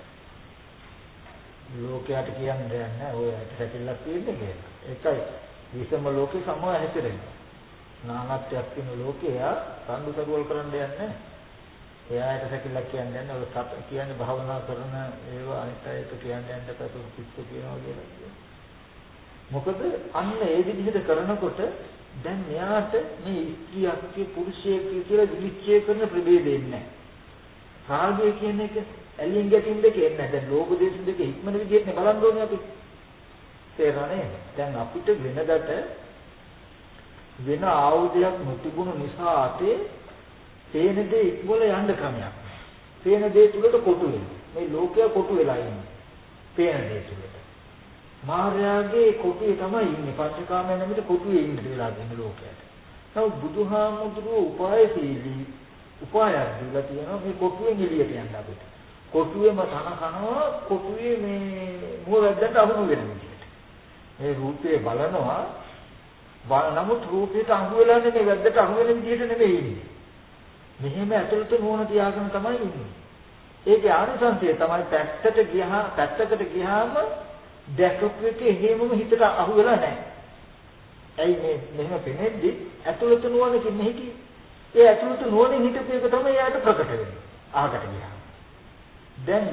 ලෝකයට කියන්නේ නැහැ ඔය ඇටසැකිල්ලක් තියෙන්නේ කියලා. ඒකයි විසම ලෝකේ සමව හැසිරෙන්නේ. නානත්වයක් තියෙන ලෝකයා සම්දු සරුවල් කරන්න යන්නේ නැහැ. එයා ඇටසැකිල්ලක් කියන්නේ නැහැ. ඔය සත් කියන්නේ භාවනා කරන ඒවා අනිත් අයට කියන්නේ නැහැ පැතුම් පිස්සු කියනවා කියලා. මොකද අන්න ඒ විදිහට කරනකොට දැන් මෙයාට මේ ස්ත්‍රියක් පුරුෂයෙක් කියලා විනිශ්චය කරන ප්‍රභේදෙන්නේ නැහැ. රාගය කියන එක ඇලින් ගැටින් දෙක එන්නේ නැහැ. දැන් ලෝභ දේශ දෙක ඉක්මන විදිහට නේ බලන්න ඕනේ අපි. තේරෙන්නේ? දැන් අපිට වෙනදට වෙන ආයුධයක් නොතිබුණු නිසා අපේ පේන දේ ඉක්මවල යන්න ක්‍රමයක්. පේන දේ තුලට කොටු වෙනවා. මේ ලෝකය කොටු වෙලා ඉන්නේ. පේන දේ තුලට. මාර්යාගේ කොටුවේ තමයි ඉන්නේ. පංචකාමයන් නැමිට කොටුවේ ඉන්න වෙලා ඉන්න ලෝකයට. නමුත් බුදුහාමුදුරුවෝ උපායශීලී උපායක් දීලා තියෙනවා මේ කොටුවෙන් එළියට යන්න අපිට. කොටුවේම තන කනවා කොටුවේ මේ මොහොතකට අහුණු වෙන විදිහට. මේ රූපේ බලනවා නමුත් රූපයට අහු වෙලා නෙමෙයි වැද්දට අහු වෙන විදිහට නෙමෙයි ඉන්නේ. මෙහෙම ඇතුළත නෝන තියාගෙන තමයි ඉන්නේ. ඒකේ ආනිසංසය තමයි පැත්තට ගියහම පැත්තකට ගියාම දැකපු එක එහෙමම හිතට අහු වෙලා නැහැ. ඇයි මේ මෙහෙම පෙනෙද්දි ඇතුළත නුවණකින් හිටි. ඒ ඇතුළත නුවණින් හිටපු එක තමයි යාට ප්‍රකට වෙන්නේ. අහකට ගියා. දැන්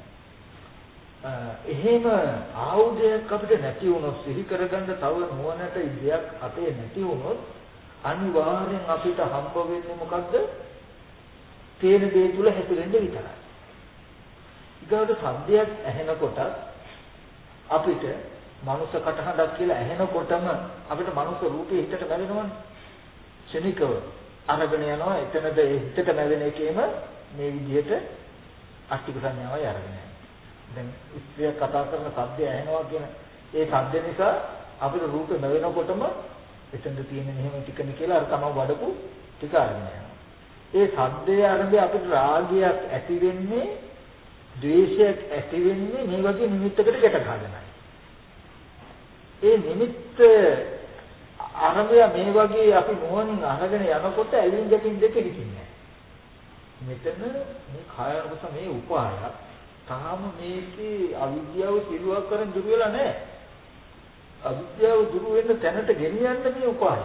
එහෙම ආයුධයක් අපිට නැති වුණොත් සිහි කරගන්න තව නුවණට ඉඩයක් අපේ නැති වුණොත් අනිවාර්යෙන් අපිට හම්බ වෙන්නේ මොකද්ද? තේන දේ තුල හැසිරෙන්න විතරයි. ඊගොඩ සද්දයක් ඇහෙනකොට අපිට මනුස්ස කටහඬක් කියලා ඇහෙනකොටම අපිට මනුස්ස රූපේ හිතට බැලෙනවනේ. ක්ෂණිකව අරගෙන යනවා. එතනද ඒ හිතට බැලෙන එකේම මේ විදිහට අෂ්ටික සංඥාවයි අරගෙන යනවා. දැන් ඉස්ත්‍රිය කතා කරන සද්දය ඇහෙනවා කියන ඒ සද්ද නිසා අපිට රූපේ නැවෙනකොටම එතනද තියෙන මෙහෙම ටිකනේ කියලා අර තමයි වඩපු ටික අරගෙන යනවා. ඒ සද්දේ ආරම්භය අපිට රාගයක් ඇති වෙන්නේ ද්වේෂයක් ඇති වෙන්නේ මේ වගේ නිමිත්තකට ගැට ගන්නයි. ඒ නිමිත්ත ආරම්භය මේ වගේ අපි නුවණින් අහගෙන යනකොට ඇලින් ගැටින් දෙක හිටින්නේ. මෙතන මේ කායරස මේ උපාය තාම මේකේ අවිද්‍යාව සිරුවක් කරන් දුර වෙලා නැහැ. අවිද්‍යාව දුර වෙන්න තැනට ගෙනියන්න මේ උපාය.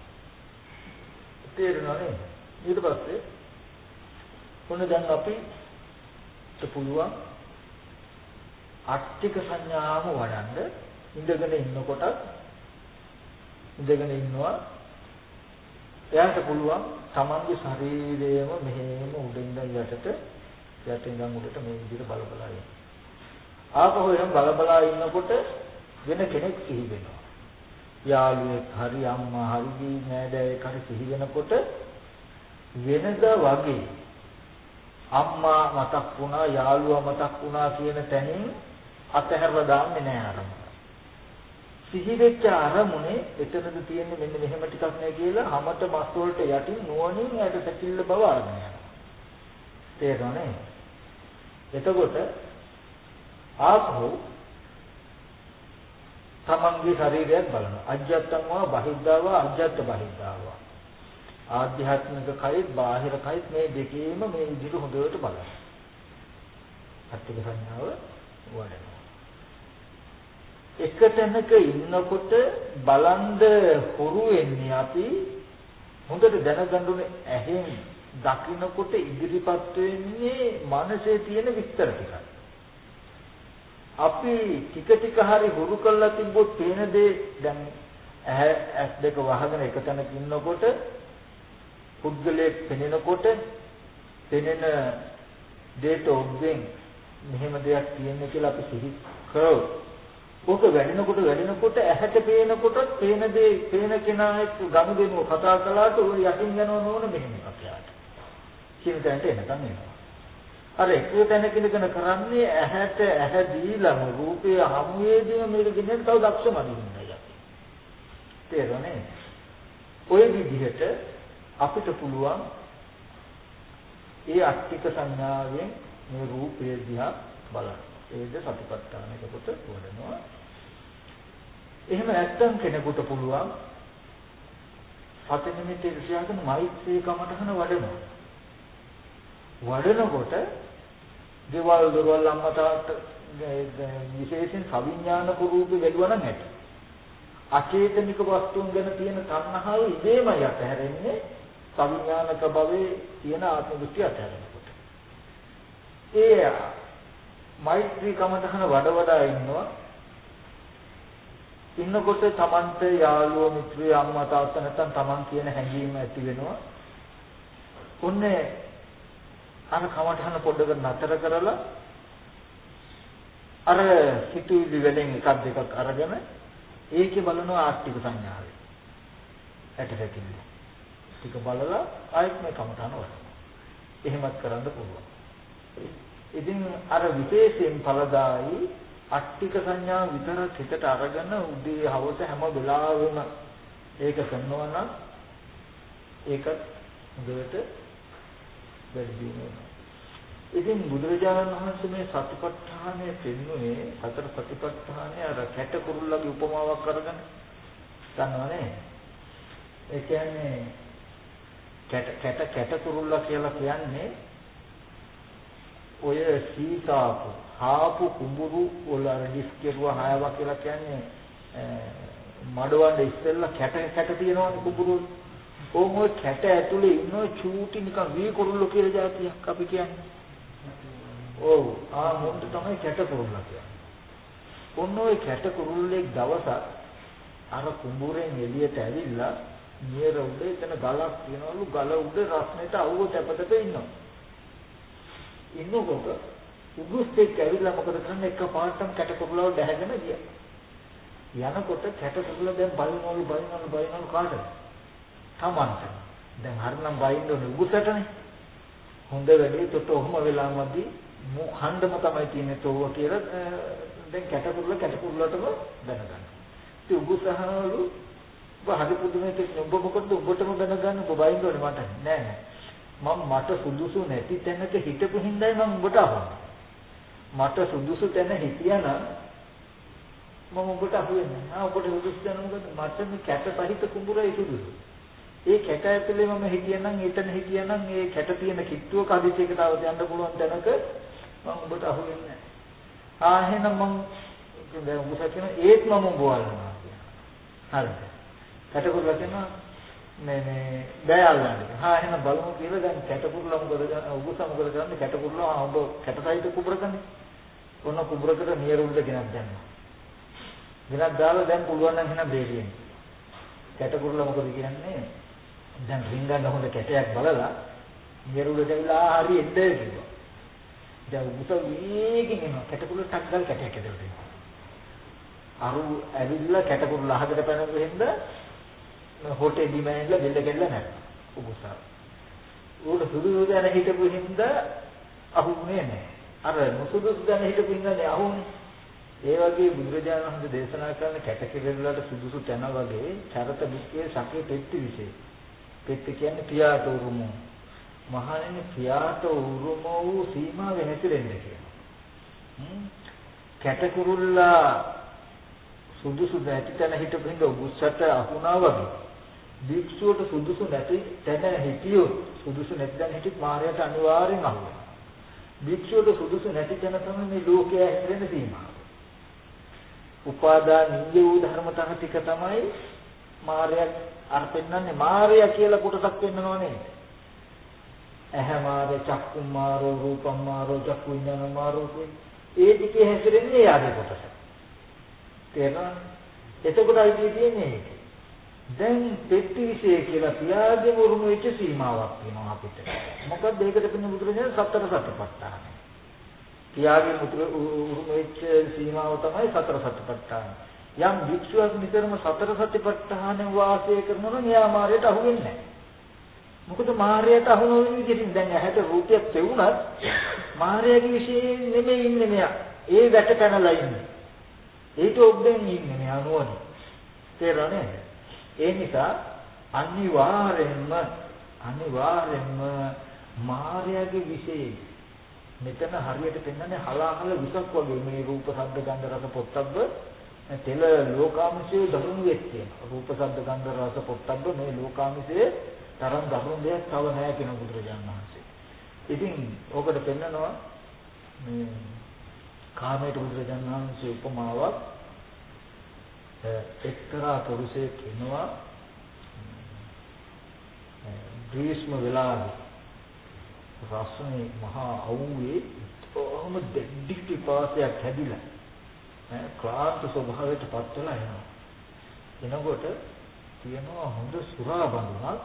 තේරෙනවනේ? ඊට පස්සේ කොහොමද දැන් අපි පුළුවන් අට්ටික සංඥාම වඩන්න ඉඳගෙන ඉන්නකොට ඉඳගෙන ඉන්නවා එයාට පුළුවන් තමන්ගේ ශරීරයම මෙහෙම උඩින් ඉඳන් යටට යටින් ඉඳන් උඩට මේ විදිහට බල බලා ඉන්න. ආපහු එනම් බල බලා ඉන්නකොට වෙන කෙනෙක් සිහි වෙනවා. යාළුවෙක් හරි අම්මා හරි දී නෑදෑයෙක් හරි සිහි වෙනකොට වෙනද වගේ අම්මා මතක් වුණා යාළුවා මතක් වුණා කියන තැනින් අතහැරලා දාන්නේ නැහැ අරමුණ. සිහි වෙච්ච අරමුණේ එතනද තියෙන්නේ මෙන්න මෙහෙම ටිකක් නේ කියලා හැමත මස් වලට යටින් නුවණින් ඇට සැකිල්ල බව අරගෙන යනවා. තේරෙනවනේ? එතකොට ආපහු තමන්ගේ ශරීරයක් බලනවා. අජ්ජත්තං වා බහිද්ධා වා අජ්ජත්ත බහිද්ධා වා. ආධ්‍යාත්මික කයත් බාහිර කයත් මේ දෙකේම මේ විදිහට හොඳට බලන්න. අට්ටික සංඥාව වඩනවා. එක තැනක ඉන්නකොට බලන්ද හුරු වෙන්නේ අපි හොඳට දැනගන්න ඕනේ ඇහෙන් දකින්නකොට ඉදිරිපත් වෙන්නේ මනසේ තියෙන විස්තර ටිකක්. අපි ටික ටික හරි හුරු කරලා තිබ්බොත් පේන දේ දැන් ඇහැ ඇස් දෙක වහගෙන එක තැනක ඉන්නකොට පුද්ගලයෙක් පෙනෙනකොට පෙනෙන දේට ඔබෙන් මෙහෙම දෙයක් තියෙන්නේ කියලා අපි සිහි කරොත් ඕක වැඩිනකොට වැඩිනකොට ඇහැට පේනකොට පේන දේ පේන කෙනා එක්ක ගනුදෙනුව කතා කළාට ඔය යටින් යනව නෝන මෙහෙම එකක් යාට. කියන තැනට එනකම් එනවා. අර එක තැනක ඉඳගෙන කරන්නේ ඇහැට ඇහැ දීලම රූපේ හමුවේදීම මේක ගෙනෙන්න තව දක්ෂමදි ඉන්නයි අපි. තේරුණේ? ඔය විදිහට අපිට පුළුවන් ඒ අට්ටික සංඥාවෙන් මේ රූපය දිහා බලන්න. ඒද සතිපට්ඨානයකට වඩනවා. එහෙම නැත්නම් කෙනෙකුට පුළුවන් සති නිමිති විශ්යාසන මෛත්‍රී කමඨහන වඩනවා. වඩනකොට දේවල් දොරවල් අම්මා තාත්තා විශේෂයෙන් සවිඥානික රූපේ වැළුවා නම් ඇත. අචේතනික වස්තුන් ගැන තියෙන තණ්හාව ඉබේමයි අතහැරෙන්නේ සවිඥානික භවයේ තියෙන ආත්ම දෘෂ්ටි අතහැරෙනකොට. ඒ මෛත්‍රී කමඨහන වඩ වඩා ඉන්නවා. ඉන්නකොට තමන්ට යාළුවෝ මිත්‍රයෝ අම්මා තාත්තා නැත්නම් තමන් කියන හැඟීම ඇති වෙනවා. ඔන්නේ අර කමඨහන පොඩ්ඩක් නතර කරලා අර සිතුවිලි වලින් එකක් දෙකක් අරගෙන ඒකේ බලනවා ආස්තික සංඥාවේ. ඇටසැකිලි. ටික බලලා ආයෙත් මේ කමඨහන වඩනවා. එහෙමත් කරන්න පුළුවන්. ඉතින් අර විශේෂයෙන් ඵලදායි අට්ටික සංඥා විතරක් හිතට අරගෙන උදේ හවස හැම වෙලාවෙම ඒක කරනවා නම් ඒකත් හොඳට වැඩි වෙනවා. ඉතින් බුදුරජාණන් වහන්සේ මේ සතිපට්ඨානය පෙන්වුවේ සතර සතිපට්ඨානය අර කැට කුරුල්ලගේ උපමාවක් කරගෙන ගන්නවනේ. ඒ කියන්නේ කැට කැට කැට කුරුල්ලා කියලා කියන්නේ ඔය සීතාපු හාපු කුඹුරු වල අර ඩිස්ක් කෙරුවා හයවා කියලා කියන්නේ මඩවන්න ඉස්සෙල්ලා කැට කැට තියෙනවනේ කුඹුරු. ඕම ඔය කැට ඇතුලේ ඉන්න චූටි නිකන් වී කුරුල්ලෝ කියලා જાතියක් අපි කියන්නේ. ඔව් ආ මොකද තමයි කැට කුරුල්ලා කියන්නේ. ඔන්න ඔය කැට කුරුල්ලෙක් දවසක් අර කුඹුරෙන් එළියට ඇවිල්ලා නියර උඩ එතන ගලක් තියනවලු ගල උඩ රස්නෙට අවුව තැපතට ඉන්නවා. ඉන්නකොට උගුස්තෙක් ඇවිල්ලා මොකද කරන්නේ එක පාටම කැට කුරුල්ලව දැහැගෙන ගියා. යනකොට කැට කුරුල්ල දැන් බලනවලු බලනවලු බලනවලු කාටද? තමන්ට. දැන් හරිනම් බයින්න ඕනේ උගුසටනේ. හොඳ වැඩේ තොට ඔහම වෙලාමදි මු ඛණ්ඩම තමයි තියෙන්නේ තෝව කියලා දැන් කැට කුරුල්ල කැට කුරුල්ලටම දැනගන්න. ඉතින් උගුසහනවලු හරි පුදුමයි කියන්නේ ඔබ මොකටද ඔබටම දැනගන්න ඔබ බයින්න ඕනේ මට නෑ නෑ. මම මට සුදුසු නැති තැනක හිටපු හින්දායි මම ඔබට අහන්නේ. මට සුදුසු තැන හිටියානම් මම ඔබට අහුවෙන්නේ නෑ. ආ ඔබට සුදුසු තැන මොකද? මට මේ කැට සහිත කුඹුරයි සුදුසු. ඒ කැට ඇතුලේ මම හිටියානම් එතන හිටියානම් ඒ කැට තියෙන කිට්ටුවක හදිසියකට આવද යන්න පුළුවන් තැනක මම ඔබට අහුවෙන්නේ නෑ. ආ එහෙනම් මම දැන් ඔබ කියන ඒත් මම ඔබ වල්නවා කියනවා. හරිද? කැට කුරුල්ල කියනවා මේ මේ බෑ අල්ලන්නේ. හා එහෙනම් බලමු කියලා දැන් කැටකුරුල්ල මොකද උගුස මොකද කරන්නේ? කැටකුරුල්ල ආ ඔබ කැටසයිද කුඹරකනේ. ඔන්න කුඹරකට නියරුල්ල ගෙනත් දැම්මා. ගෙනත් දාලා දැන් පුළුවන් නම් එහෙනම් බේරියෙන්. කැටකුරුල්ල මොකද කියන්නේ? දැන් රින්ගන්න හොඳ කැටයක් බලලා නියරුල්ල දෙවිලා හරි එන්න කිව්වා. දැන් උගුස වේගෙන් එනවා. කැටකුරුල්ල ටක් ගාලා කැටයක් ඇදලා දෙනවා. අරු ඇවිල්ලා කැටකුරුල්ල අහකට පැනගෙන ඉඳ හොටේ දිමැන්ලා බෙල්ල ගැල්ලා නැහැ. උගුසා. උඩ සුදුසු දැන හිටපු හින්දා අහුුනේ නැහැ. අර මුසුදුසු දැන හිටපු හින්දානේ අහුුනේ. ඒ වගේ බුදුරජාණන් වහන්සේ දේශනා කරන කැට කෙරෙල්ලට සුදුසු තැන වගේ චරත විශ්ේ සකේ පෙට්ටි විශේෂ. පෙට්ටි කියන්නේ පියාට උරුම. මහණෙනි පියාට උරුම වූ සීමාව නැතිරෙන්න කියනවා. හ්ම්. කැට කුරුල්ලා සුදුසු නැති තැන හිටපු හින්දා උගුස්සට අහුණා වගේ. භික්ෂුවට සුදුසු නැති තැන හිටියොත් සුදුසු නැති තැන හිටිත් මායයට අනිවාර්යෙන් අහු වෙනවා. භික්ෂුවට සුදුසු නැති තැන තමයි මේ ලෝකයේ හැසිරෙන සීමාව. උපාදාන නිය වූ ධර්මතා ටික තමයි මායයක් අර පෙන්නන්නේ මායය කියලා කොටසක් පෙන්නනව නේද? ඇහැ මාය, චක්කු මාය, රූපම් මාය, චක්කු විඥාන මාය ඒ ටිකේ හැසිරෙන්නේ යාගේ කොටස. තේරෙනවද? එතකොට අයිතිය තියෙන්නේ ඒක. දැන් පෙට්ටි විශේෂ කියලා පියාගේ වරුම වෙච්ච සීමාවක් වෙනවා අපිට. මොකද ඒකට පින්න බුදුරජාණන් සතර සතිපට්ඨාන. පියාගේ වරුම වෙච්ච සීමාව තමයි සතර සතිපට්ඨාන. යම් වික්ෂුවක් නිතරම සතර සතිපට්ඨාන වාසය කරනවා නම් එයා මායයට අහු වෙන්නේ නැහැ. මොකද මායයට අහු නොවන විදිහින් දැන් ඇහැට රූපයක් පෙවුනත් මායාවේ විශේෂයෙන් නෙමෙයි ඉන්නේ මෙයා. ඒ වැට පැනලා ඉන්නේ. ඒක ඔබෙන් ඉන්නේ මෙයා නුවණ. තේරෙන්නේ? ඒ නිසා අනිවාර්යෙන්ම අනිවාර්යෙන්ම මායාවේ විශේෂයෙන් මෙතන හරියට පෙන්වන්නේ හලාහල විසක් වගේ මේ රූප ශබ්ද ගන්ධ රස පොට්ටබ්බ තෙල ලෝකාංශයේ දරුණු වෙච්චේ. රූප ශබ්ද ගන්ධ රස පොට්ටබ්බ මේ ලෝකාංශයේ තරම් දරුණු දෙයක් තව නැහැ කියන බුදුරජාණන් වහන්සේ. ඉතින් ඕකට පෙන්නනවා මේ කාමයට බුදුරජාණන් වහන්සේ උපමාවක් එක්තරා පුරුෂයෙක් ඉන්නවා ග්‍රීස්ම වෙලාවේ රසනේ මහා අවුවේ කොහොම දෙඩි පිපාසයක් හැදිලා ඈ ක්ලාන්ත ස්වභාවයට පත් වෙලා එනවා. එනකොට තියෙනවා හොඳ සුරා බඳුනක්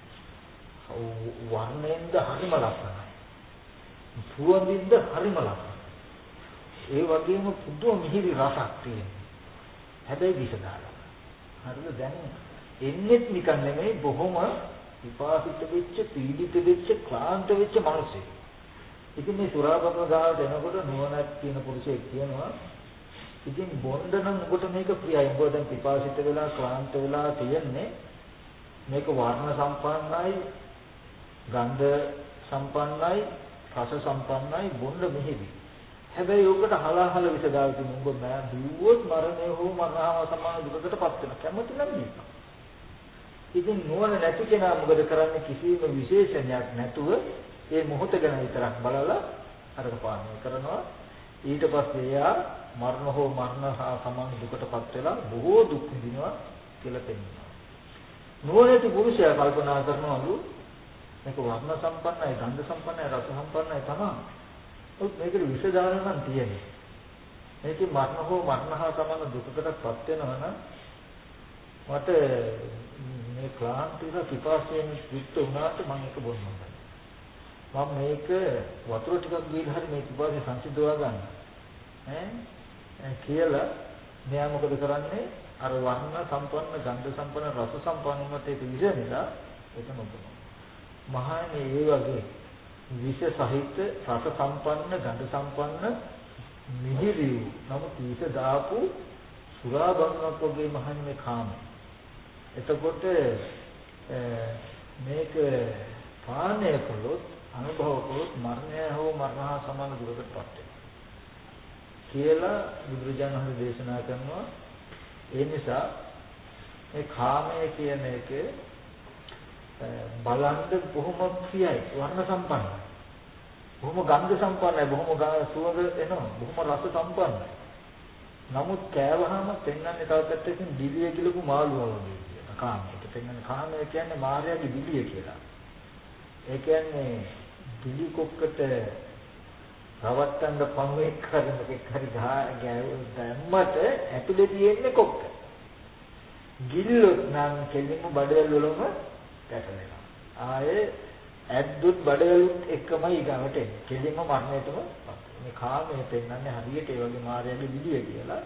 වර්ණයෙන්ද හරිම ලස්සනයි. සුවඳින්ද හරිම ලස්සනයි. ඒ වගේම පුදුම මිහිරි රසක් තියෙනවා. හැබැයි විස දාලා. හරිද දැන් එන්නේත් නිකන් නෙමෙයි බොහොම විපාසිත වෙච්ච පීඩිත වෙච්ච ක්ලාන්ත වෙච්ච මිනිස්සෙක්. ඉතින් මේ සුරාපතන ගාවට එනකොට නුවණක් තියෙන පුරුෂයෙක් කියනවා ඉතින් බොණ්ඩ නම් ඔබට මේක ප්‍රියයි. ඔබ දැන් විපාසිත වෙලා ක්ලාන්ත වෙලා තියෙන්නේ මේක වර්ණ සම්පන්නයි, ගන්ධ සම්පන්නයි, රස සම්පන්නයි, බොණ්ඩ මිහිරි. හැබැයි ඔබට හලාහල විස දාලා තියෙන ඔබ මෑ දුවොත් මරණය හෝ මරණහා සමාන දුකකටපත් වෙන කැමති නම් දීපන්. ඉතින් නුවණ නැති කෙනා මොකද කරන්නේ කිසිම විශේෂණයක් නැතුව ඒ මොහොත ගැන විතරක් බලලා අරක පාලනය කරනවා. ඊට පස්සේ එයා මරණ හෝ මරණ හා සමාන දුකටපත් වෙලා බොහෝ දුක් විඳිනවා කියලා පෙන්නනවා. නුවණැති පුරුෂයා කල්පනා කරනවලු මේක වර්ණ සම්පන්නයි, ගන්ධ සම්පන්නයි, රස සම්පන්නයි තමයි. ඔත් මේකට විස දාන නම් තියෙන්නේ. මේකේ මරණ හෝ මරණ හා සමාන දුකකටපත් වෙනවා නම් මට මේ ක්ලාන්තික පිපාසයෙන් යුක්ත වුණාට මම ඒක බොන්න ඕනේ. මම මේක වතුර ටිකක් දීලා හරි මේ පිපාසය සංසිඳවා ගන්න. ඈ කියලා මෙයා මොකද කරන්නේ? අර වර්ණ සම්පන්න, ගන්ධ සම්පන්න, රස සම්පන්න මත ඒක විස නිසා ඒක නොබනවා. මහානේ ඒ වගේ විස සහිත, රස සම්පන්න, ගන්ධ සම්පන්න මිහිරි නමුත් විස දාපු සුරා බංගක් වගේ මහානේ මේ කාමය. එතකොට මේක පානය කළොත් අනුභව කළොත් මරණය හෝ මරණ හා සමාන දුරකටපත් වෙනවා කියලා බුදුරජාණන් වහන්සේ දේශනා කරනවා. ඒ නිසා මේ කාමය කියන එක බලන්න බොහොම ප්‍රියයි, වර්ණ සම්පන්නයි, බොහොම ගන්ධ සම්පන්නයි, බොහොම සුවඳ එනවා, බොහොම රස සම්පන්නයි. නමුත් කෑවහම පෙන්වන්නේ තව පැත්තකින් දිවිය කියලපු මාළුවා වගේ. කාමයට පෙන්වන්නේ කාමය කියන්නේ මායාවේ දිලිය කියලා. ඒ කියන්නේ දිලි කොක්කට රවට්ටන්න පණුවෙක් කරන එකක් හරි ගෑවුම් දැම්මට ඇතුලේ තියෙන්නේ කොක්ක. ගිල්ලොත් නම් කෙලින්ම බඩවැල් වලම පැටලෙනවා. ආයේ ඇද්දුත් බඩවැලුත් එකමයි ඊගාවට එන්නේ. කෙලින්ම මරණයටම මේ කාමය පෙන්වන්නේ හරියට ඒ වගේ මායාවේ දිලිය කියලා.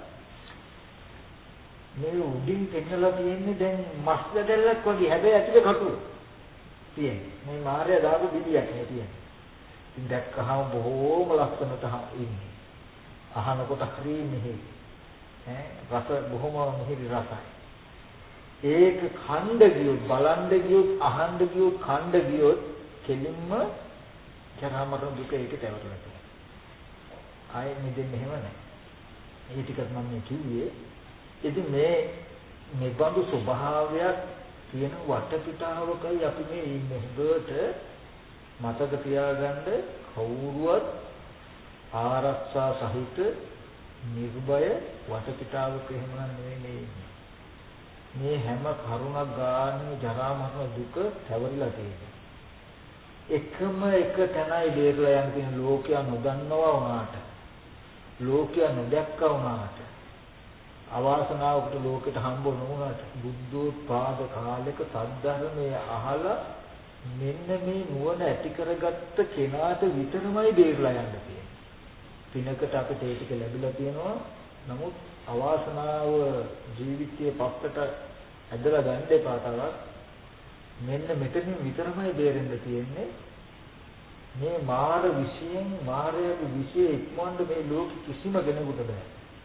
මේ උඩින් පෙන්නලා තියෙන්නේ දැන් මස් දැල්ලක් වගේ. හැබැයි ඇතුලේ කටුව තියෙන්නේ. මේ මාර්යා දාපු බිලියක් නේ තියෙන්නේ. ඉතින් දැක්කහම බොහෝම ලස්සනට ඉන්නේ. අහනකොට හරි මිහිරි. ඈ රස බොහොම මිහිරි රසයි. ඒක ඛණ්ඩ ගියොත්, බලන්න ගියොත්, අහන්න ගියොත්, ඛණ්ඩ ගියොත් කෙලින්ම ජරාමරණ දුක ඒකේ තැවරලා තියෙනවා. ආයේ නිදෙන්නේ එහෙම නැහැ. ඒ ටිකත් මම කිව්වේ. ඉතින් මේ නිබඳු ස්වභාවයක් තියෙන වටපිටාවකයි අපි මේ ඉන්නේ. හොඳට මතක තියාගන්න කවුරුවත් ආරක්ෂා සහිත නිර්භය වටපිටාවක එහෙමනම් නෙවෙයි මේ ඉන්නේ. මේ හැම කරුණක් ගානේ ජරා මරණ දුක තැවරිලා තියෙනවා. එකම එක තැනයි බේරලා යන තියෙන ලෝකයා නොදන්නවා වුණාට, ලෝකයා නොදැක්කා වුණාට, අවාසනාවකට ලෝකෙට හම්බ නොවුණාට බුද්ධෝත්පාද කාලයක සද්ධර්මයේ අහලා මෙන්න මේ නුවණ ඇති කරගත්ත කෙනාට විතරමයි බේරලා යන්න තියෙන්නේ. පිනකට අපිට ඒ ටික ලැබිලා තියෙනවා. නමුත් අවාසනාව ජීවිතයේ පස්සට ඇදලා ගන්න එපා. තවත් මෙන්න මෙතනින් විතරමයි බේරෙන්න තියෙන්නේ. මේ මාර විශ්යෙන් මාරයාගේ විශ්යේ ඉක්මවන්න මේ ලෝක කිසිම කෙනෙකුට බෑ.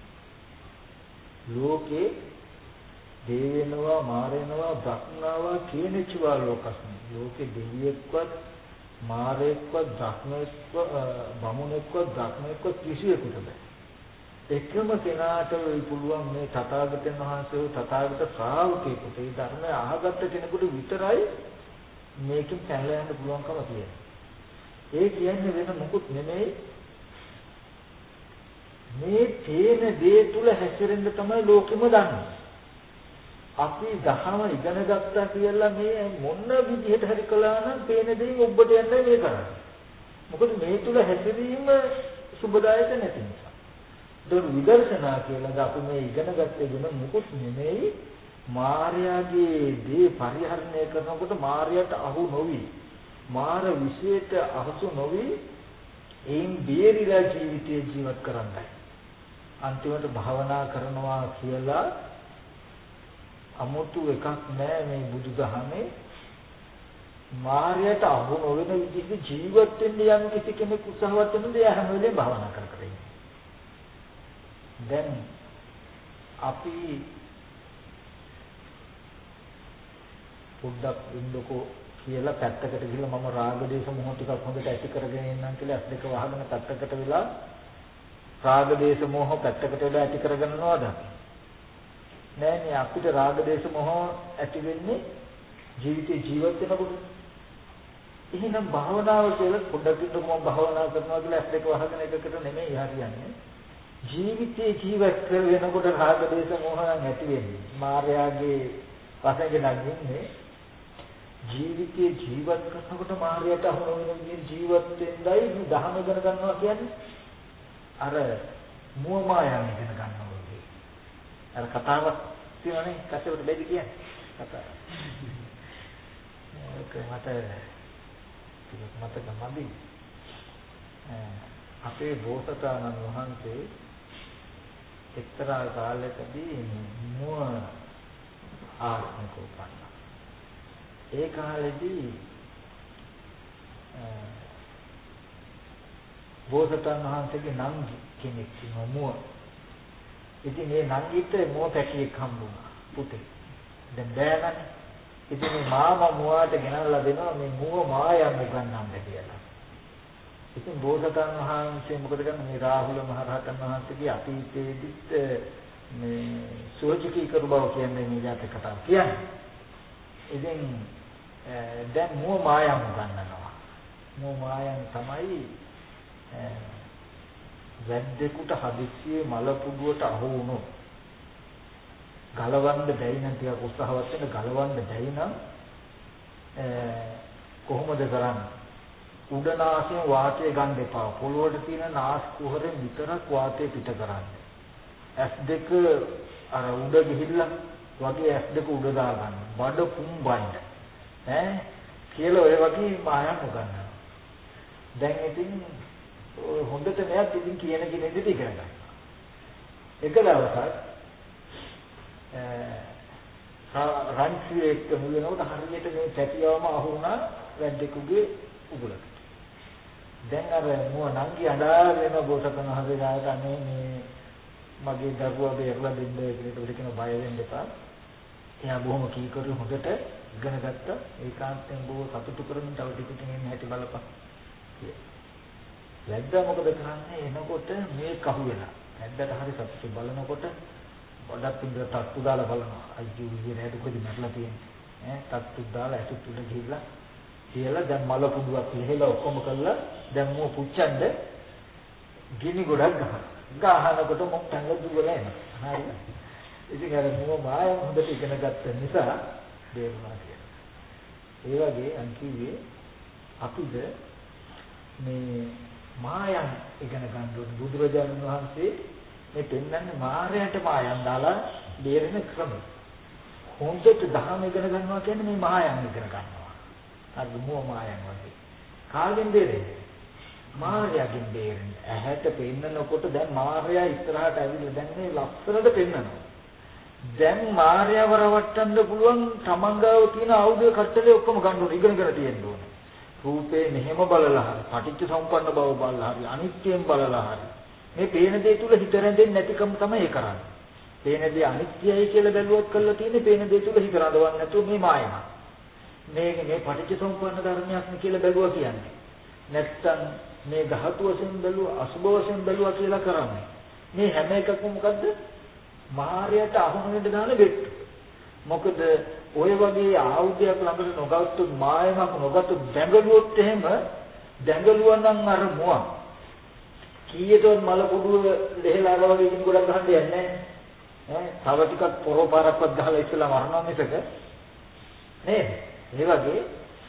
ලෝකේ දේ වෙනවා මාර වෙනවා බ්‍රහ්මනවා කියන චිවා ලෝකස්මි. ලෝකේ දෙවියෙක්වත් මාරයෙක්වත් බ්‍රහ්මෙක්වත් බමුණෙක්වත් බ්‍රහ්මෙක්වත් කිසියෙකුට බෑ. එකම කෙනාට පුළුවන් මේ තථාගතයන් වහන්සේ තථාගත ශ්‍රාවකයෙකුට ඒ ධර්මය අහගත්ත කෙනෙකුට විතරයි මේකෙන් පැනලා යන්න පුළුවන්කම තියෙනවා. ඒ කියන්නේ වෙන මොකුත් නෙමෙයි මේ තේන දේ තුල හැසිරෙන්න තමයි ලෝකෙම දන්නේ. අපි දහම ඉගෙන ගත්තා කියලා මේ මොන විදිහට හරි කළා නම් තේන දේ ඔබට යන්නේ මේ කරන්නේ. මොකද මේ තුල හැසිරීම සුබදායක නැති නිසා. ඒක විදර්ශනා කියලා අපි මේ ඉගෙන ගත්තේ වෙන මොකුත් නෙමෙයි මායාවේ දේ පරිහරණය කරනකොට මායයට අහු නොවි මාර විශේෂයට අහසු නොවි ඒන් බේරිලා ජීවිතය ජීවත් කරන්නයි. අන්තිමට භාවනා කරනවා කියලා අමුතු එකක් නෑ මේ බුදුදහමේ. මායයට අහු නොවන විදිහට ජීවත් වෙන්න යම් කිසි කෙනෙක් උත්සාහවත් වෙනද එයා හැම වෙලේම භාවනා කර කර ඉන්නේ. දැන් අපි පොඩ්ඩක් ඉන්නකෝ කියලා පැත්තකට ගිහලා මම රාග දේශ මොහ ටිකක් හොඳට ඇති කරගෙන ඉන්නම් කියලා ඇස් දෙක වහගෙන පැත්තකට වෙලා රාග දේශ මොහ පැත්තකට වෙලා ඇති කරගෙන යනවාද? නෑ නේ අපිට රාග දේශ මොහ ඇති වෙන්නේ ජීවිතේ ජීවත් වෙනකොට. එහෙනම් භාවනාව කියලා පොඩ්ඩක් ඉන්නකෝ මම භාවනා කරනවා කියලා ඇස් දෙක වහගෙන එකකට නෙමෙයි හරියන්නේ. ජීවිතේ ජීවත් වෙනකොට රාග දේශ මොහ නැති වෙන්නේ. මායාවේ වශයෙන් නැගින්නේ ජීවිතේ ජීවත් කරනකොට මායයට අහු නොවන විදිහට ජීවත් වෙන්නයි දහම ඉගෙන ගන්නවා කියන්නේ. අර මුව මායම් ඉගෙන ගන්නවා වගේ. අර කතාවක් තියෙනනේ කටේට බෙදි කියන්නේ. කතාව. ඒක මට ටිකක් මතක මදි. අපේ බෝසතාණන් වහන්සේ එක්තරා කාලයකදී මුව ආත්මික උපන්නා. ඒ කාලෙදී බෝසතාණන් වහන්සේගේ නංගි කෙනෙක් මුව. ඉතින් මේ නංගිට මුව පැටියෙක් හම්බුණා පුතේ. දැන් බෑනනේ. ඉතින් මේ මාමා මුවාට ගෙනල්ලා දෙනවා මේ මුව මායම් උගන්වන්න කියලා. ඉතින් බෝසතාණන් වහන්සේ මොකද කරන්නේ මේ රාහුල මහරහතන් වහන්සේගේ අතීතයේදීත් මේ සෝචිකී කරු බව කියන්නේ මේ જાත කතාව කියන්නේ. ඉතින් දැන් මුව මායම් ගන්නවා. මුව මායම් තමයි වැද්දෙකුට හදිස්සියේ මල පුඩුවට අහු වුණොත් ගලවන්න බැරි නම් ටිකක් උත්සාහවත් වෙන ගලවන්න බැරි නම් කොහොමද කරන්නේ? උඩනාසයෙන් වාතය ගන්න එපා. පොළොවට තියෙන නාස් කුහරෙන් විතරක් වාතය පිට කරන්න. ඇස් දෙක අර උඩ ගිහිල්ලා වගේ ඇස් දෙක උඩ දාගන්න. බඩ පුම්බන්න. ඈ කියලා ඔය වගේ මායම් උගන්වනවා. දැන් ඉතින් හොඳට මෙයක් ඉතින් කියන කෙනෙක් ඉඳි කරගන්න. එක දවසක් රන්සියේ එක්ක මුලනකොට හරියට මේ පැටියවම අහු වුණා වැද්දෙකුගේ උගලට. දැන් අර මුව නංගි අඬාගෙන බෝසතන හදේලාට අනේ මේ මගේ දරුවා බේරලා දෙන්න කියලා උඩ කියන බය වෙන්න එපා. එයා බොහොම කීකරු හොඳට ඉගෙන ගත්තා. ඒකාන්තයෙන් බොහොම සතුටු කරමින් තව ටික ටික එන්න හැටි බලපන් කියලා. වැද්දා මොකද කරන්නේ? එනකොට මේ කහු වෙලා. වැද්දාට හරි සතුටු බලනකොට ගොඩක් පින්ද තත්තු දාලා බලනවා. අයියෝ ඊයේ රැට කොහෙද මැරලා තියෙන්නේ? ඈ තත්තු දාලා ඇටු තුඩ ගිහිල්ලා කියලා දැන් මල පුඩුවක් ලෙහෙලා ඔක්කොම කළා. දැන් මෝ පුච්චන්න ගිනි ගොඩක් ගහනවා. ගහනකොට මොක් තංග දුවලා එනවා. හරි. ඉතින් අර මෝ මායම් හොඳට ඉගෙන ගත්ත නිසා දේරුණා කියලා. ඒ වගේ අන් කිව්වේ අපිට මේ මායම් ඉගෙන ගන්න ඕනේ. බුදුරජාණන් වහන්සේ මේ පෙන්වන්නේ මායයට මායම් දාලා දේරෙන ක්‍රම. හොඳට ධර්ම ඉගෙන ගන්නවා කියන්නේ මේ මායම් ඉගෙන ගන්නවා. අර මෝ මායම් වගේ. කාගෙන් දේරෙන්නේ? මායයෙන් දේරෙන්නේ. ඇහැට පෙන්නනකොට දැන් මායя ඉස්සරහට ඇවිල්ලා දැන් මේ ලස්සනට පෙන්නනවා. දැන් මායව රවට්ටන්න පුළුවන් තමන්ගාව තියෙන ආයුධ කට්ටලේ ඔක්කොම ගන්න ඕනේ ඉගෙනගෙන තියෙන්න ඕනේ. රූපේ මෙහෙම බලලා හරි පටිච්ච සමුප්පන්න බව බලලා හරි අනිත්‍යයෙන් බලලා හරි මේ පේන දේ තුල හිත රැඳෙන්නේ නැතිකම තමයි ඒ කරන්නේ. පේන දේ අනිත්‍යයි කියලා බැලුවත් කරලා තියෙන්නේ පේන දේ තුල හිත රඳවන්නේ නැතුව මේ මායම. මේක මේ පටිච්ච සමුප්පන්න ධර්මයක් නේ කියලා බැලුවා කියන්නේ. නැත්තම් මේ ධාතු වශයෙන් බැලුවා අසුභ වශයෙන් බැලුවා කියලා කරන්නේ. මේ හැම එකක්ම මොකද්ද? මායයට අහුන වෙන්න දාන බෙට්ටු. මොකද ඔය වගේ ආයුධයක් ළඟට නොගත්තොත් මායමක් නොගත්තොත් දැඟලුවොත් එහෙම දැඟලුවා නම් අර මොවා කීයටවත් මල කුඩුව ලෙහෙලා වගේ ඉන්න ගොඩක් ගහන්න යන්නේ නැහැ. ඈ තව ටිකක් පොරපාරක්වත් ගහලා ඉස්සලා මරනවා මිසක නේද? ඒ වගේ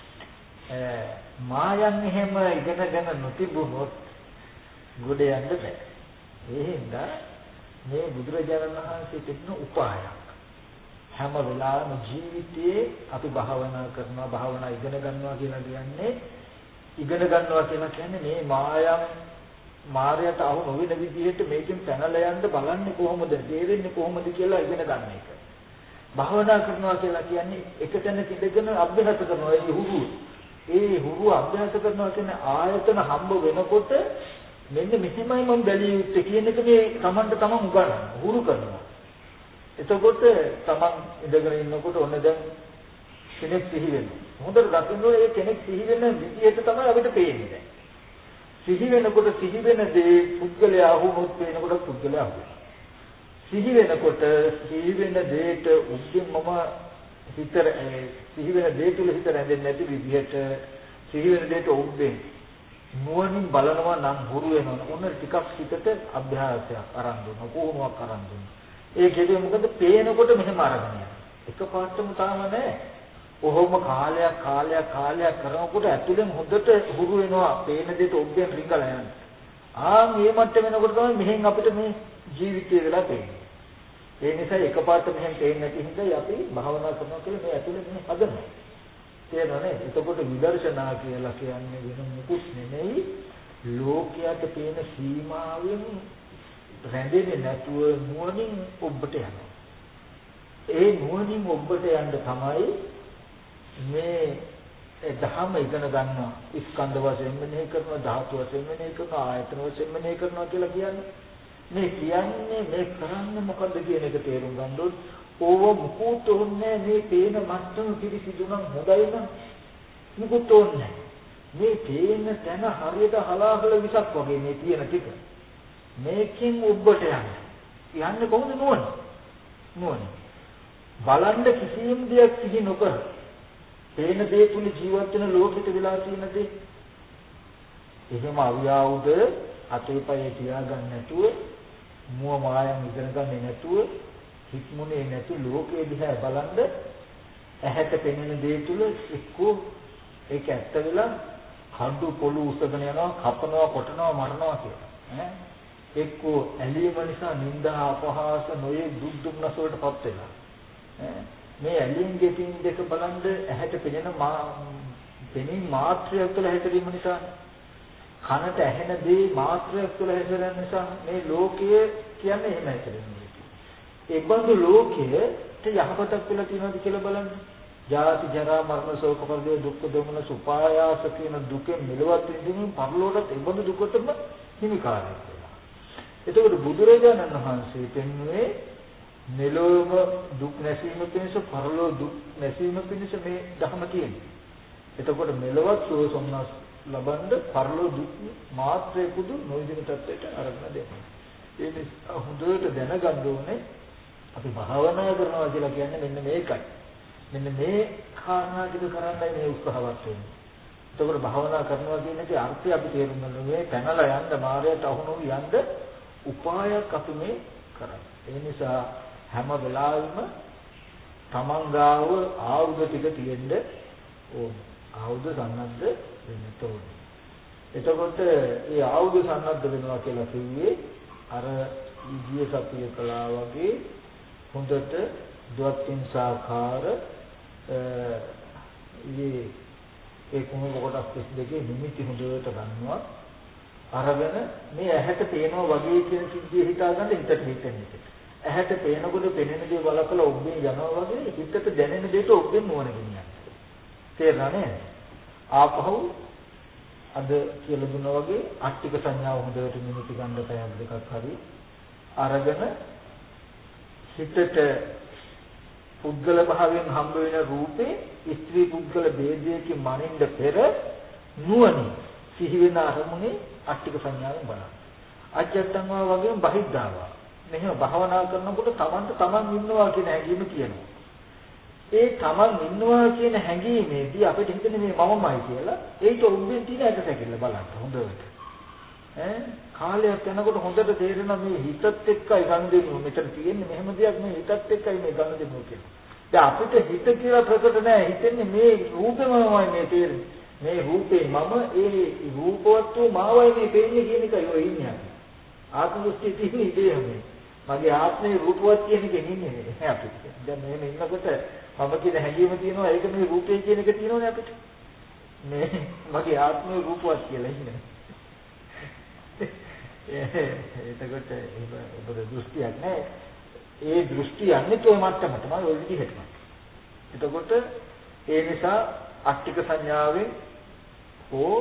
මායන් එහෙම ඉගෙනගෙන නොතිබුණොත් ගොඩ යන්න බෑ. ඒ හින්දා මේ බුදුරජාණන් වහන්සේ තිබුණ උපායක් හැම වෙලාවෙම ජීවිතයේ අපි භාවනා කරනවා භාවනා ඉගෙන ගන්නවා කියලා කියන්නේ ඉගෙන ගන්නවා කියලා කියන්නේ මේ මායම් මායයට අහු නොවන විදිහට මේකෙන් පැනලා යන්න බලන්නේ කොහොමද තේරෙන්නේ කොහොමද කියලා ඉගෙන ගන්න එක. භාවනා කරනවා කියලා කියන්නේ එක තැනක ඉඳගෙන අභ්‍යාස කරනවා ඒ හුරු. ඒ හුරු අභ්‍යාස කරනවා කියන්නේ ආයතන හම්බ වෙනකොට මෙන්න මෙහෙමයි මම බැලිය යුත්තේ කියන එක මේ Tamanට Taman උගන්වනවා හුරු කරනවා. එතකොට Taman ඉඳගෙන ඉන්නකොට ඔන්න දැන් කෙනෙක් සිහි වෙනවා. හොඳට දකින්න ඒ කෙනෙක් සිහි වෙන විදිහට තමයි අපිට පේන්නේ. සිහි වෙනකොට සිහි වෙන දේ පුද්ගලයා වුණොත් පේනකොට පුද්ගලයා වුණා. සිහි වෙනකොට සිහි වෙන දෙයට උද්දින් මම හිත සිහි වෙන දේ තුල හිත රැඳෙන්නේ නැති විදිහට සිහි වෙන දෙයට උද්දින් නුවණින් බලනවා නම් හුරු වෙනවා. ඔන්න ටිකක් හිතට අභ්‍යාසයක් අරන් දුන්නා. කොහොමවක් අරන් දුන්නා. ඒ කියන්නේ මොකද පේනකොට මෙහෙම අරගෙන යනවා. එකපාරටම තාම නැහැ. ඔහොම කාලයක් කාලයක් කාලයක් කරනකොට ඇතුලෙන් හොඳට හුරු වෙනවා. පේන දෙයට ඔබෙන් රිංගලා යනවා. ආ මේ මට්ටම වෙනකොට තමයි මෙහෙන් අපිට මේ ජීවිතය වෙලා පේන්නේ. ඒ නිසා එකපාරට මෙහෙන් පේන්නේ නැති හින්දා අපි භාවනා කරනවා කියලා මේ ඇතුලේ මෙහෙ හදනවා. තේරෙනවද? එතකොට විදර්ශනා කියලා කියන්නේ වෙන මුකුත් නෙමෙයි ලෝකයට පේන සීමාවෙන් රැඳෙන්නේ නැතුව නුවණින් ඔබට යනවා. ඒ නුවණින් ඔබට යන්න තමයි මේ ධර්ම ඉගෙන ගන්නවා. ස්කන්ධ වශයෙන් මෙහෙ කරනවා, ධාතු වශයෙන් මෙහෙ කරනවා, ආයතන වශයෙන් මෙහෙ කරනවා කියලා කියන්නේ. මේ කියන්නේ මේ කරන්නේ මොකද්ද කියන එක තේරුම් ගන්න ඕනේ. ඕව මුකුත් ඕනේ මේ පේන මට්ටම පිළිසිදු නම් හොඳයි නම් මුකුත් ඕනේ. මේ පේන තැන හරියට හලාහල විසක් වගේ මේ තියෙන ටික. මේකෙන් ඔබට යන්නේ. යන්නේ කොහොමද නුවණ? නුවණ. බලන්න කිසියම් දෙයක් සිහි නොකර. පේන දේ තුල ජීවත් වෙන ලෝකෙට වෙලා තියෙන දේ. එහෙම අවියාවුද අතේ පයේ තියාගන්න නැතුව මුව මායම් ඉගෙන ගන්නේ නැතුව හික්මුනේ නැතු ලෝකයේ දිහා බලන්න ඇහැට පෙනෙන දේ තුල එක්කෝ ඒක ඇත්ත වෙලා කඩු පොළු උස්සගෙන යනවා කපනවා කොටනවා මරනවා කියලා ඈ එක්කෝ ඇලීම නිසා නිന്ദා අපහාස නොයේ දුක් දුම්නස වලටපත් වෙනවා ඈ මේ ඇලීම් ගෙතින් දෙක බලන්න ඇහැට පෙනෙන පෙනීම මාත්‍රයක් තුළ හැසිරීම නිසා කනට ඇහෙන දේ මාත්‍රයක් තුළ හැසිරෙන නිසා මේ ලෝකය කියන්නේ එහෙම හැසිරෙන්නේ. ඒ බඳු ලෝකයට යහපතක් වෙලා තියෙනවද කියලා බලන්න. ජාති ජරා මරණ ශෝක පරිදේ දුක්ඛ දෝමන සුපායාස කියන දුකෙන් මෙලවත් විඳින්න පරලෝකත් ඒ බඳු දුකටම හිමිකාරයක් වෙනවා. එතකොට බුදුරජාණන් වහන්සේ පෙන්වුවේ මෙලොවම දුක් නැසීම පිණිස පරලෝ දුක් නැසීම පිණිස මේ ධර්ම තියෙනවා. එතකොට මෙලොවත් සෝසම්නස් ලබන්න පරලෝ දුක් මාත්‍රේ පුදු නොවිදින තත්ත්වයට අරගෙන දෙනවා. ඒ නිසා හොඳට දැනගන්න ඕනේ අපි භාවනා කරනවා කියලා කියන්නේ මෙන්න මේකයි. මෙන්න මේ කාරණා ටික කරන්නයි මේ උත්සාහවත් වෙන්නේ. එතකොට භාවනා කරනවා කියන එකේ අර්ථය අපි තේරුම් ගන්න ඕනේ. පැනලා යන්න මායයට අහු නොවි යන්න උපායක් අපි මේ කරන්නේ. ඒ නිසා හැම වෙලාවෙම තමන් ගාව ආයුධ ටික තියෙන්න ඕනේ. ආයුධ සන්නද්ධ වෙන්න ඕනේ. එතකොට මේ ආයුධ සන්නද්ධ වෙනවා කියලා කිව්වේ අර ඊගිය සතිය කළා වගේ හොඳට ද්වත්ින් සාකාර ඒ ඒ කුණු කොටස් දෙකේ නිමිති හොඳට ගන්නවා. අරගෙන මේ ඇහැට පේනවා වගේ කියන සිද්ධිය හිතාගන්න හිතට හිතෙන්නේ. ඇහැට පේනකොට පෙනෙන දේ බලකලා ඔබෙන් යනවා වගේ හිතට දැනෙන දේට ඔබෙන් නුවණ ගෙනියන්න. තේරෙනවද? ආපහු අද කියලා දුන්නා වගේ අට්ටික සංඥාව හොඳට නිමිති ගන්න පැයක් දෙකක් හරි අරගෙන හිතට පුද්ගල භාවයෙන් හම්බ වෙන රූපේ ස්ත්‍රී පුද්ගල ભેදයකින් මනින්න පෙර නුවණින් සිහි වෙන අරමුණේ අට්ටික සංඥාවෙන් බලන්න. අජත්තංවා වගේම බහිද්ධාවා. මෙහෙම භාවනා කරනකොට තමන්ට තමන් ඉන්නවා කියන හැඟීම කියනවා. ඒ තමන් ඉන්නවා කියන හැඟීමේදී අපිට හිතෙන්නේ මේ මමමයි කියලා. ඒක උඹෙන් තියෙන එක සැකෙල්ල බලන්න හොඳට. ඈ කාලයක් යනකොට හොඳට තේරෙනවා මේ හිතත් එක්කයි ගනුදෙනු මෙතන තියෙන්නේ මෙහෙම දෙයක් මේ හිතත් එක්කයි මේ ගනුදෙනු කියලා. දැන් අපිට හිත කියලා ප්‍රකට නැහැ. හිතෙන්නේ මේ රූපෙමමයි මේ තේරෙන්නේ. මේ රූපේ මම ඒ රූපවත්ව මාවයි මේ පෙන්නේ කියන එකයි ඔය ඉන්නේ. ආත්ම දෘෂ්ටි තියෙන ඉතින් මේ. මගේ ආත්මේ රූපවත් කියන එක ඉන්නේ නේ අපිට. දැන් මෙහෙම ඉන්නකොට මම කියන හැඟීම තියෙනවා ඒක මේ රූපේ කියන එක තියෙනවනේ අපිට. මේ මගේ ආත්මේ රූපවත් කියලා ඉන්නේ. එතකොට ඒක දෘෂ්ටියක් නෑ. ඒ දෘෂ්ටි යන්නේ toy මට්ටම තමයි ඔය විදිහටම. එතකොට ඒ නිසා අට්ටික සංඥාවෙන් හෝ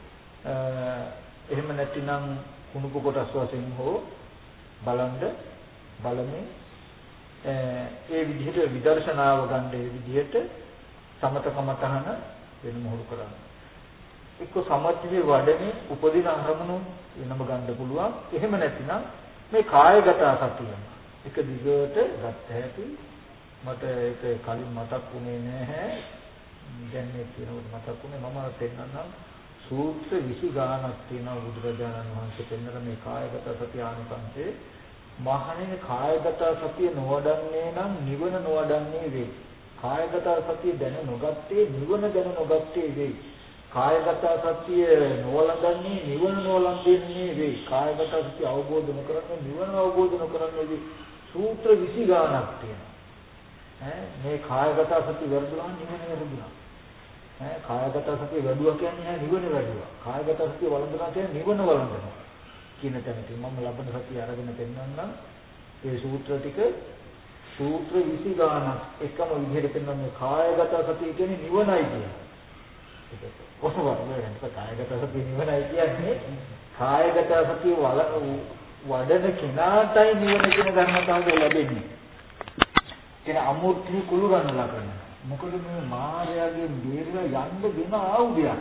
එහෙම නැතිනම් කුණුක කොටස් වශයෙන් හෝ බලන්න බලමින් ඒ විදිහට විදර්ශනාව ගන්න ඒ විදිහට සමතකම තහන වෙන මොහොත කරන්න. එක්ක සමථයේ වඩනේ උපදින අරමුණු වෙනම ගන්න පුළුවන්. එහෙම නැතිනම් මේ කායගත සතිය එක දිගට ගත හැකි. මට ඒක කලින් මතක් වුණේ නැහැ. දැන් මේ කියනකොට මතක් වුණේ මම පෙන්නන්නම් සූත්‍ර විසි ගානක් තියෙනවා බුදුරජාණන් වහන්සේ පෙන්නන මේ කායගත සතිය ආනිසංසයේ මහණෙනි කායගත සතිය නොවඩන්නේ නම් නිවන නොවඩන්නේ වෙයි. කායගත සතිය දැන නොගත්තේ නිවන දැන නොගත්තේ වෙයි. කායගත සතිය නොවලඳන්නේ නිවන නොවලඳන්නේ වෙයි. කායගත සතිය අවබෝධ නොකරන්නේ නිවන අවබෝධ නොකරන්නේ වෙයි. සූත්‍ර විසි ගානක් තියෙනවා. ඈ මේ කායගත සතිය වර්ධුනා නිවන වර්ධුනා. ඈ කායගත සතිය වැඩුවා කියන්නේ නිවන වැඩුවා. කායගත සතිය වළඳනවා කියන්නේ නිවන වළඳනවා. කියන තැනකින් මම ලබන සතිය අරගෙන පෙන්නන්නම් ඒ සූත්‍ර ටික සූත්‍ර විසි ගානක් එකම විදිහට පෙන්නන මේ කායගත සතිය කියන්නේ නිවනයි කියන්නේ. ඒක කොහොමද මේ කායගත සතිය නිවනයි කියන්නේ කායගත සතිය වඩන කෙනාටයි නිවන කියන ධර්මතාවය ලැබෙන්නේ. කියන අමූර්ති කුළු ගන්නලා කරනවා. මොකද මේ මායාවේ බේරලා යන්න දෙන ආයුධයක්.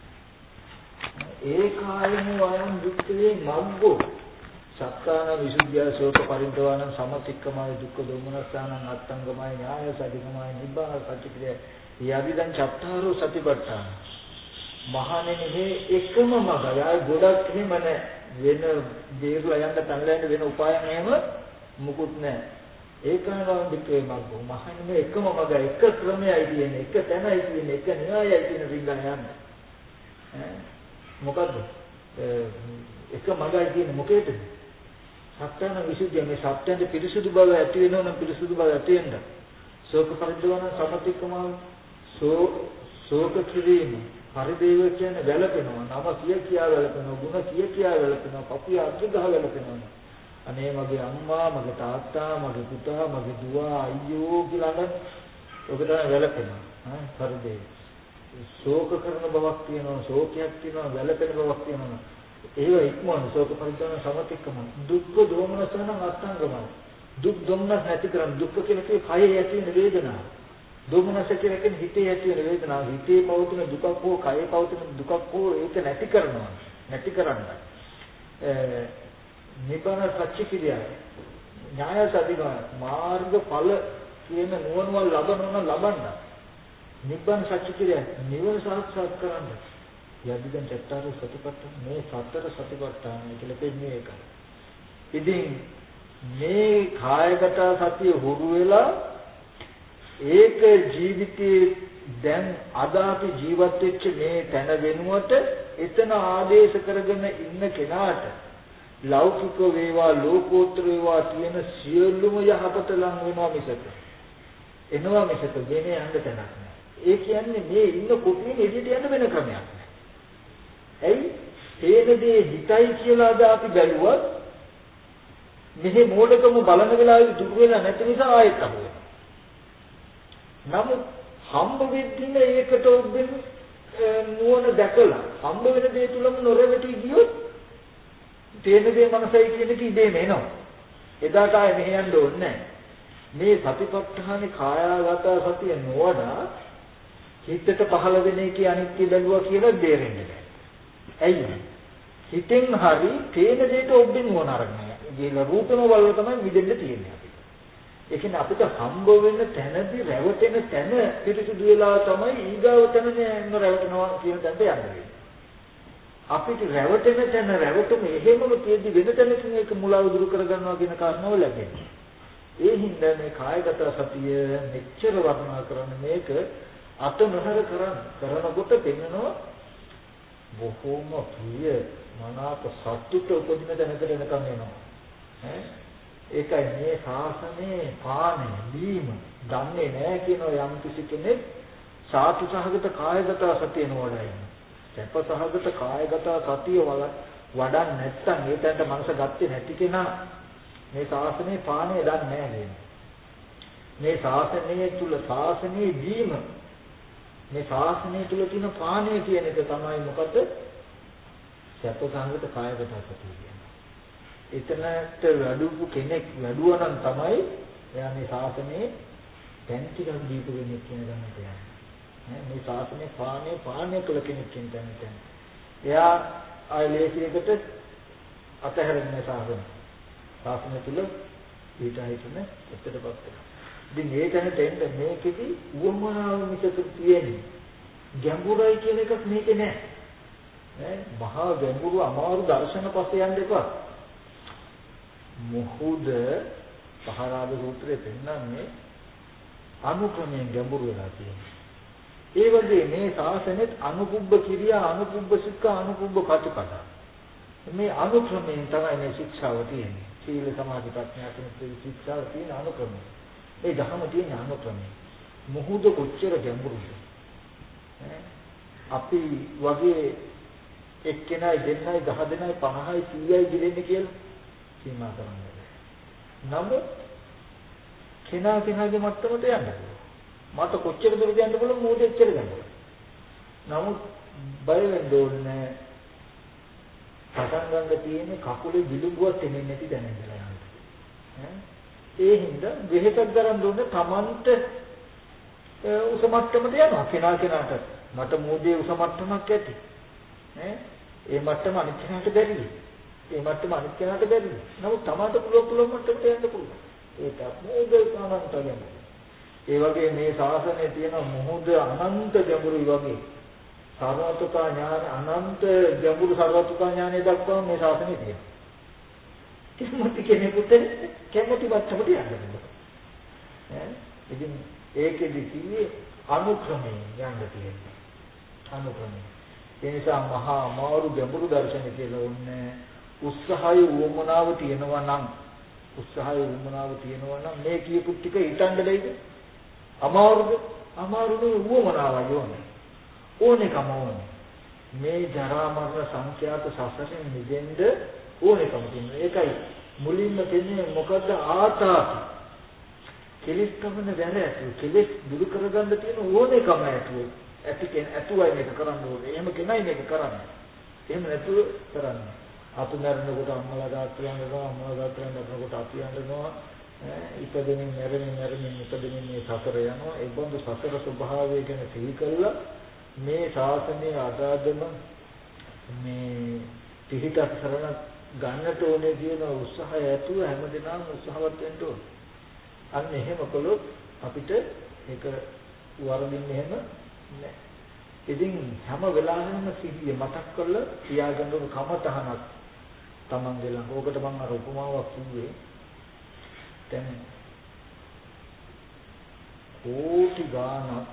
ඒකායම වයන් දුක්ඛේ මග්ගෝ සත්තාන විසුද්ධිය සෝත පරිණතවන සමතික්කමයි දුක්ඛ දෝමනස්සානං අත්තංගමයි ඥාය සදිකමයි නිබ්බාන සත්‍චික්‍රිය යදිදං චත්තාරෝ සතිපට්ඨාන මහණෙනි මේ එකම මගයි ගොඩක් හිම නැ වෙන දේරුලා යන්න තනලෙන් වෙන උපායන් එහෙම මුකුත් නැහැ ඒකායම දුක්ඛේ මග්ගෝ මහණෙනි මේ එකම මගයි එක ක්‍රමයයි තියෙන්නේ එක තැනයි තියෙන්නේ එක න්‍යායයි තියෙන රිංගන යන්න ඈ මොකද්ද එක මගයි කියන්නේ මොකේද සත්‍යන විසුද්ධිය මේ සත්‍යයේ පිරිසුදු බව ඇති වෙනවා නම් පිරිසුදු බව ඇති වෙන්න ශෝක පරිද්දවන සමතික්කම සෝ ශෝක කිරීම පරිදේව කියන්නේ වැළපෙනවා නම කිය කියා වැළපෙනවා ගුණ කිය කියා වැළපෙනවා පපුව අද්දගහ වැළපෙනවා අනේ මගේ අම්මා මගේ තාත්තා මගේ පුතා මගේ දුව අයියෝ කියලා නම් ඔක තමයි වැළපෙනවා ඈ පරිදේව ශෝක කරන බවක් තියෙනවා ශෝකයක් තියෙනවා වැළපෙන බවක් තියෙනවා ඒව ඉක්මන ශෝක පරිද්දවන සමතික්කම දුක්ඛ දෝමනසන අත්ංගමයි දුක් දුම්නස් නැති කරන් දුක්ඛ කියන්නේ කයේ ඇති වෙන වේදනාව දෝමනස කියන්නේ හිතේ ඇති වෙන වේදනාව හිතේ පවතින දුකක් හෝ කයේ පවතින දුකක් හෝ ඒක නැති කරනවා නැති කරන්න නිබ්බාන සත්‍ය කිරියා ඥාය සදිවා මාර්ගඵල කියන නුවණවල් ලබනවා ලබන්න නිබ්බාන සත්‍ය කිරියා නිවන සාක්ෂාත් කරගන්න යදිදන් චත්තාර සතිපට්ඨාන මේ සතර සතිපට්ඨාන කියලා කියන්නේ ඒකයි. ඉතින් මේ කායගත සතිය හුරු වෙලා ඒක ජීවිතේ දැන් අද අපි ජීවත් වෙච්ච මේ තැන වෙනුවට එතන ආදේශ කරගෙන ඉන්න කෙනාට ලෞකික වේවා ලෝකෝත්තර වේවා කියන සියලුම යහපත ලං වෙනවා මිසක එනවා මිසක ගෙනේ යන්න තැනක් නෑ. ඒ කියන්නේ මේ ඉන්න කොටියෙන් එළියට යන්න වෙන ක්‍රමයක් නෑ. ඇයි? තේනදී හිතයි කියලා අද අපි බැලුවත් මෙහි මෝඩකම බලන වෙලාවේ දුර වෙලා නැති නිසා ආයෙත් අහුවෙනවා. නමුත් හම්බ වෙද්දිම ඒකට ඔබෙන් නුවණ දැකලා හම්බ වෙන දේ තුලම නොරෙවටි ගියොත් තේන දේ මනසයි කියන එක ඉබේම එනවා. එදාට ආයේ මෙහෙ යන්න ඕනේ නැහැ. මේ සතිපට්ඨානේ කායාගත සතිය නොවනා හිතට පහළ වෙන එකේ අනිත්‍ය බැලුවා කියලා දෙරෙන්නේ නැහැ. ඇයි? හිතෙන් හරි තේන දෙයට ඔබෙන් නුවණ අරගෙන. ගිහලා රූපන වල තමයි මිදෙන්න තියෙන්නේ අපිට. ඒ කියන්නේ අපිට හම්බ වෙන තැනදී රැවටෙන තැන පිරිසුදු වෙලා තමයි ඊගාව තැනනේ රැවටෙනවා කියන තැනට යන්නේ. අපිට රැවටෙන තැන රැවටුම එහෙමම තියෙද්දි වෙන තැනකින් ඒක මුලාව දුරු කරගන්නවා කියන කාරණාව ලැබෙනවා. ඒ හින්දා මේ කායගත සතිය මෙච්චර වර්ණනා කරන මේක අත නොහැර කරන කරනකොට පෙනෙනවා බොහෝම ප්‍රිය මනාප සතුට උපදින තැනකට එනකම් එනවා. ඈ ඒකයි මේ ශාසනයේ පාණය දීම දන්නේ නැහැ කියන යම් කිසි කෙනෙක් සාතු සහගත කායගත සතිය නෝඩයි. සැප සහගත කායගත සතිය වල වඩා නැත්තම් ඒ තැනට මනස ගත්තේ නැති කෙනා මේ ශාසනයේ පාණය දන්නේ නැහැ කියන්නේ. මේ ශාසනයේ තුල ශාසනයේ දීම මේ ශාසනය තුල තියෙන පාණය කියන එක තමයි මොකද? සැප සහගත කායගත සතිය කියන්නේ. එතනට වැඩුපු කෙනෙක් වැඩුවා නම් තමයි එයා මේ ශාසනයේ දැන් ටිකක් දීපු කෙනෙක් කියන ගමනට යන්නේ. මේ ශාසනයේ පාණය පාණය කළ කෙනෙක් කියන තැනට. එයා ආය ලේසියකට අතහැරෙන්නේ ශාසනය. ශාසනය තුල ඊට හිතන එතරම්පත් වෙනවා. ඉතින් මේකනට එන්න මේකෙදි උවමනාව මිසක තියෙන්නේ ගැඹුරයි කියන එකක් මේකේ නෑ. ඈ මහා ගැඹුරු අමාරු දර්ශන පස්සේ යන්න එපා. මොහොද පහරාද සූත්‍රයේ පෙන්නන්නේ අනුක්‍රමයෙන් ගැඹුරු වෙලා තියෙනවා. ඒ වගේ මේ ශාසනෙත් අනුකුබ්බ කිරියා අනුකුබ්බ සික්ඛා අනුකුබ්බ ප්‍රතිපදා. මේ අනුක්‍රමයෙන් තමයි මේ ශික්ෂාව තියෙන්නේ. සීල සමාධි ප්‍රඥා කියන ශික්ෂාව තියෙන අනුක්‍රමය. මේ ධර්ම තියෙන අනුක්‍රමය. මොහොද කොච්චර ගැඹුරුද? අපි වගේ එක්කෙනයි දෙන්නයි දහ දෙනයි පහයි සීයයි ගිරෙන්නේ කියලා සීමා කරන්නේ. නමුත් කෙනා කෙනාගේ මට්ටමට යන්න පුළුවන්. මට කොච්චර දුරට යන්න පුළුවන් මොකද එච්චර ගන්නවා. නමුත් බය වෙන්න ඕනේ. පටන් ගන්න තියෙන්නේ කකුලේ විලුඹුවක් එන්නේ නැති දැන ඉඳලා යන්න. ඒ හින්දා වෙහෙසක් දරන්න ඕනේ Tamanට උස මට්ටමට යනවා. කෙනා කෙනාට මට මොදේ උස මට්ටමක් ඇති. ඈ ඒ මට්ටම අනිත් කෙනාට බැරියි. ඒ මට්ටම අනිත් කෙනාට බැරියි. නමුත් Tamanට පුළුවන් පුළුවන් මට්ටමට යන්න පුළුවන්. ඒක මොදේ Tamanට යන්න. ඒ වගේ මේ ශාසනයේ තියෙන මොහොත අනන්ත ගැඹුරුයි වගේ සර්වතුකා ඥාන අනන්ත ගැඹුරු සර්වතුකා ඥානය දක්වා මේ ශාසනයේ තියෙනවා. කිසිම කෙනෙකුට කැමැති මට්ටමට යන්න බෑ. ඈ ඉතින් ඒකෙදි කිව්වේ අනුක්‍රමයෙන් යන්න තියෙනවා. අනුක්‍රමයෙන්. ඒ නිසා මහා අමාරු ගැඹුරු දර්ශන කියලා ඕනේ උත්සාහය වුමනාව තියෙනවා නම් උත්සාහය වුමනාව තියෙනවා නම් මේ කියපු ටික ඊටන්න දෙයිද? අමාරුද? අමාරුනේ වුමනාවයි ඕනේ. ඕනේකම ඕනේ. මේ ජරා මරණ සංඛ්‍යාත සසරෙන් මිදෙන්න ඕනේකම තියෙනවා. ඒකයි මුලින්ම කියන්නේ මොකද්ද ආතාපි. කෙලෙස් කමන වැර ඇතු. කෙලෙස් දුරු කරගන්න තියෙන ඕනේකම ඇතු. ඇති කියන්නේ ඇතුවයි මේක කරන්න ඕනේ. එහෙම කෙනයි මේක කරන්නේ. එහෙම නැතුව කරන්නේ. අතු මරනකොට අම්මලා දාත්‍රි යනවා, අම්මලා දාත්‍රි යනකොට අපි යනවා. ඉපදෙමින් මැරෙමින් මැරෙමින් ඉපදෙමින් මේ සසර යනවා. ඒ බඳු සසර ස්වභාවය ගැන සිහි කළා මේ ශාසනයේ අදාදම මේ පිහිටක් කරන ගන්නට ඕනේ කියන උත්සාහය ඇතුව හැමදෙනාම උත්සාහවත් වෙන්න ඕනේ. අන්න එහෙම කළොත් අපිට ඒක වරදින්නේ එහෙම නැහැ. ඉතින් හැම වෙලාවෙම සිහිය මතක් කරලා තියාගන්න ඕන කමතහනක් තමන්ගේ ළඟ. ඕකට මම අර උපමාවක් කිව්වේ. දැන් කෝටි ගාණක්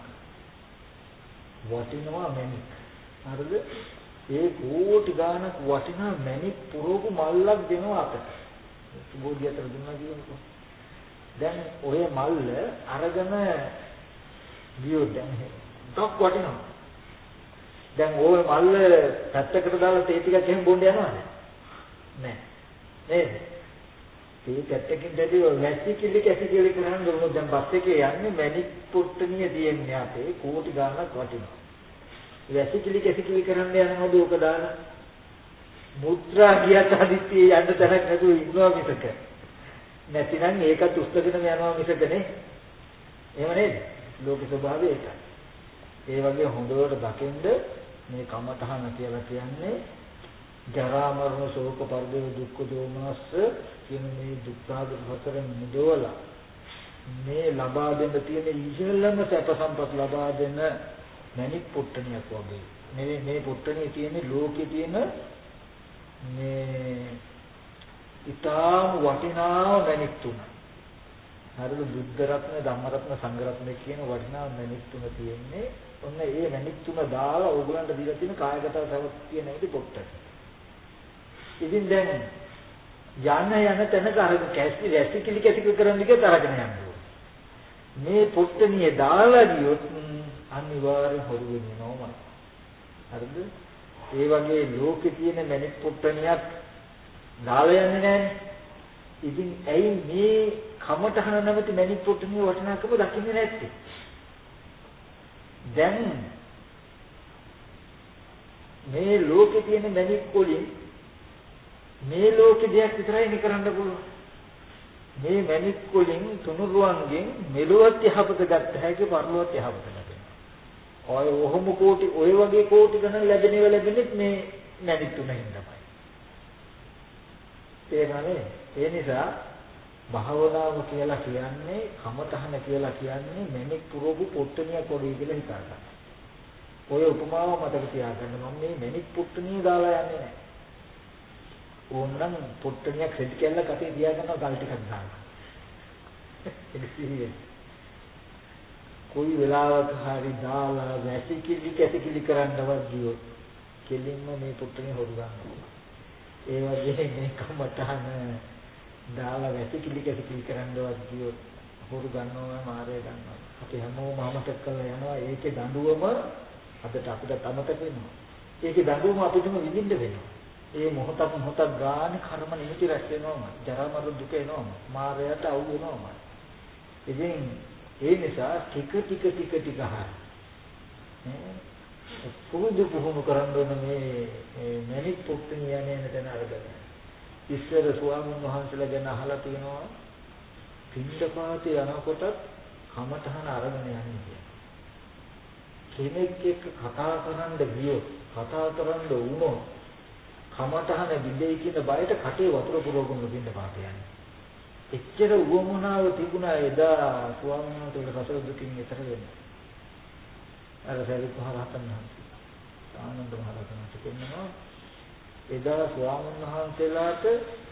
වටිනවා මැණික්. හරිද? ඒ කෝටි ගාණක් වටිනා මැණික් පුරවපු මල්ලක් දෙනවා අපට. බෝධියතර දුන්නා කියනකො. දැන් ඔය මල්ල අරගෙන ගියොත් දැන් ඩොක් වටිනවා. දැන් ওই මල්ල පැත්තකට දාලා තේ ටිකක් එහෙම බොන්න යනවද? නෑ. නේද? තේ පැත්තකින් දැඩිව වැසි කිලි කැසි කිලි කරන් දුන්නොත් දැන් බස් එකේ යන්නේ මැණික් පුට්ටනිය තියෙන්නේ අපේ කෝටි ගාණක් වටිනවා. වැසිකිලි කැසිකිලි කරන්න යනවද ඕක දාලා? මුත්‍රා ගියත් හදිස්සියේ යන්න තැනක් නැතුව ඉන්නවා මිසක. නැතිනම් ඒකත් උස්සගෙන යනවා මිසකනේ. එහෙම නේද? ලෝක ස්වභාවය ඒකයි. ඒ වගේ හොඳට දකින්ද මේ කමඨහන කියලා කියන්නේ ජරා මරණ ශෝක පරිදේ දුක්ඛ දෝමනස්ස කියන මේ දුක්ඛාද හතරෙන් මුදවලා මේ ලබා දෙන්න තියෙන ඉහළම සැප සම්පත් ලබා දෙන මණික් පොට්ටනියක් වගේ. මේ මේ පොට්ටනියේ තියෙන ලෝකේ තියෙන මේ ඊටාම වටිනා මණික් තුන. හරිද? බුද්ධ රත්න, ධම්ම රත්න, සංඝ රත්න කියන වටිනා මණික් තුන තියෙන්නේ. ඔන්න ඒ මණික් තුන දාලා ඕගලන්ට දීලා තියෙන කායගත සවස්තිය නැති පොට්ටන. ඉතින් දැන් යන්න යන තැනක අර කැස්ටි වැසිකිලි කැසිකිලි කරන්න ගියත් අරගෙන යනවා. මේ පොට්ටනිය දාලා ගියොත් අනිවාර්යෙන් හොරු වෙනවමයි. හරිද? ඒ වගේ ලෝකේ තියෙන මණික් පොට්ටනියක් දාලා යන්නේ නැහැ. ඉතින් ඇයි මේ කමඨහන නැමැති මණික් පොට්ටනිය වටිනාකම දකින්නේ නැත්තේ? දැන් මේ ලෝකේ තියෙන මණික් වලින් මේ ලෝකේ දෙයක් විතරයි නේ කරන්න පුළුවන්. මේ මණික් වලින් තුනුරුවන්ගෙන් මෙලොවත් යහපත ගත්ත හැකි පරලොවත් යහපත ලැබෙනවා. ඔය ඔහොම කෝටි ඔය වගේ කෝටි ගණන් ලැබෙනව ලැබෙන්නේ මේ මණික් තුනෙන් තමයි. තේරෙනවද? ඒ නිසා භාවනාව කියලා කියන්නේ කමතහන කියලා කියන්නේ මණික් පුරවපු පොට්ටනියක් වගේ කියලා හිතා ගන්න. ඔය උපමාව මතක තියාගන්න මම මේ මණික් පොට්ටනිය දාලා යන්නේ නැහැ. ඕනනම් පොට්ටනියක් රෙදි කැල්ල කටේ තියාගන්නවා ගල් ටිකක් දාලා. ඒක සිහියේ. කොයි වෙලාවක හරි දාලා වැසිකිලි කැසිකිලි කරන්නවත් ගියොත් කෙලින්ම මේ පොට්ටනිය හොරු ගන්නවා. ඒ වගේ මේ කමටහන දාලා වැසිකිලි කැසිකිලි කරන්නවත් ගියොත් හොරු ගන්නවා මාරය ගන්නවා. අපි හැමෝම අමතක කරලා යනවා. ඒකේ දඬුවම අදට අපිට අමතක වෙනවා. ඒකේ දඬුවම අපිටම විඳින්න වෙනවා. ඒ මොහොතක් මොහොතක් ගානේ කර්ම නිමිති රැස් වෙනවම ජරා මරණ දුක එනවම මායයට අවු වෙනවම. ඉතින් ඒ නිසා ටික ටික ටික ටික හරි පුරුදු පුහුණු කරන්න ඕන මේ මණික් පොට්ටනිය යන තැන අරගෙන. ඉස්සර ස්වාමීන් වහන්සේලා ගැන අහලා තියෙනවා පින්ඩපාතේ යනකොට කමඨහන අරගෙන යන්නේ. කෙනෙක් එක්ක කතා කරන්න ගියොත් කතා කරන්න වුණොත් කමඨහන විදේ කියන බයට කටේ වතුර පුරවගෙන පින්ඩපාතේ යන්නේ. එච්චර උවමනාව තිබුණා එදා ස්වාමීන් වහන්සේලා රසල දුකින් ඈතර වෙන්නේ. අර සරිත් මහරහතන් වහන්සේ ආනන්ද මහරහතන් වහන්සේ කියනවා එදා ස්වාමීන් වහන්සේලාට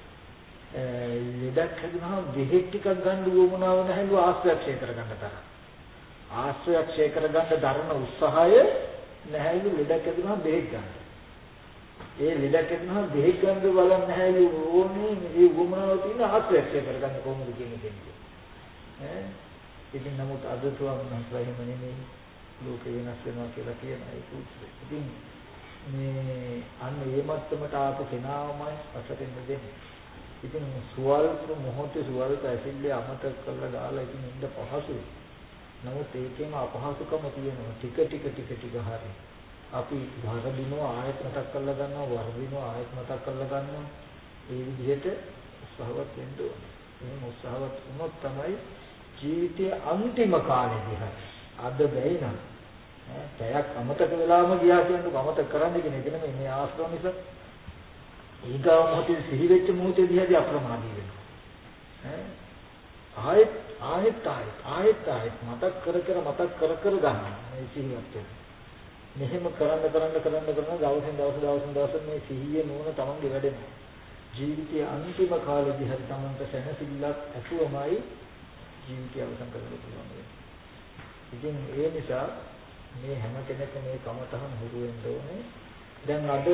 ලෙඩක් හැදුනහම දෙහෙක් ටිකක් ගන්න උවමනාව නැහැලු ආශ්‍රයක්ෂය කරගන්න තරම්. ආශ්‍රයක්ෂය කරගන්න දරන උත්සාහය නැහැලු ලෙඩක් හැදුනහම දෙහෙක් ගන්න. ඒ ලෙඩක් හැදුනහම දෙහෙක් ගන්න බලන්නේ නැහැලු ඕනේ මේ උවමනාව තියෙන ආශ්‍රයක්ෂය කරගන්න කොහොමද කියන්නේ. ඈ ඉතින් නමුත් අද ස්වාමීන් වහන්සේලා එහෙම නෙමෙයි. ලෝකේ වෙනස් වෙනවා කියලා කියන ඒ සූත්‍රය. ඉතින් මේ අන්න ඒ මත්තමට ආපු කෙනාමයි අසරින් දෙන්නේ. ඉතින් සුවල්ප මොහොතේ සුවල්ප ඇසිල්ලේ අමතක කරලා දාලා ඉතින් ඉන්න පහසුයි. නමුත් ඒකේම අපහසුකම තියෙනවා. ටික ටික ටික ටික හරි. අපි වරදිනව ආයත් මතක් කරලා ගන්නවා, වරදිනව ආයත් මතක් කරලා ගන්නවා. ඒ විදිහට උත්සාහවත් වෙන්න ඕනේ. මේ උත්සාහවත් වුණොත් තමයි ජීවිතයේ අන්තිම කාලෙදී හරි අද බැයි නම් පැයක් අමතක වෙලාම ගියා කියන්නේ අමතක කරන්න කියන එක නෙමෙයි මේ ආශ්‍රම නිසා ඊගාව මොහොතේ සිහි වෙච්ච මොහොතේදී හරි අප්‍රමාදී වෙනවා ඈ ආයෙත් ආයෙත් ආයෙත් ආයෙත් ආයෙත් මතක් කර කර මතක් කර කර ගන්න මේ සිහියත් මෙහෙම කරන්න කරන්න කරන්න කරන දවසින් දවස දවසින් දවස මේ සිහියේ නෝන තමන්ගේ වැඩෙනවා ජීවිතයේ අන්තිම කාලෙදී හරි තමන්ට සැනසෙල්ලක් ඇතුවමයි ජීවිතය අවසන් කරන්න පුළුවන් වෙන්නේ. ඉතින් ඒ නිසා මේ හැම කෙනෙක්ම මේ කමතහන් හුරු වෙන්න ඕනේ. දැන් අද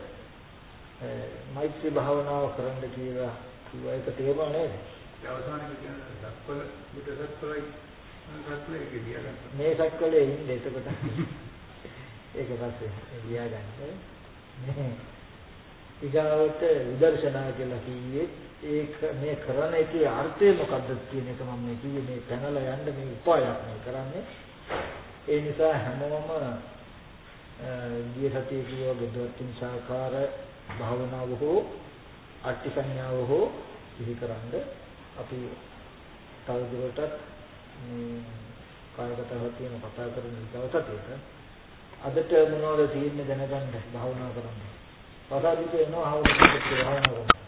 මෛත්‍රී භාවනාව කරන්න කියලා කිව්වා ඒක තේරුණා නේද? අවසානයේ කියන්නේ සක්වල පිටසක්වලයි සක්වලේ කියලා. මේ සක්වලේ ඉන්නේ එතකොට ඒක පස්සේ ගියා ගන්න. මේ ඊගාවට විදර්ශනා කියලා කිව්වේ ඒක මේ කරන එකේ අර්ථය මොකක්ද කියන එක මම මේ කිව්වේ මේ පැනලා යන්න මේ උපායක් මේ කරන්නේ. ඒ නිසා හැමෝම ගිය සතියේ කිව්වා gedවත්ින් සාකාර භාවනාව හෝ අට්ටි සංඥාව හෝ ඉහිකරනද අපි තවදුරටත් මේ කායගත හතියම කතා කරන දවසට අදට මොනවද තියෙන්නේ දැනගන්න භාවනා කරන්න. පසාදිට එනවා ආවොත් භාවනා කරන්න.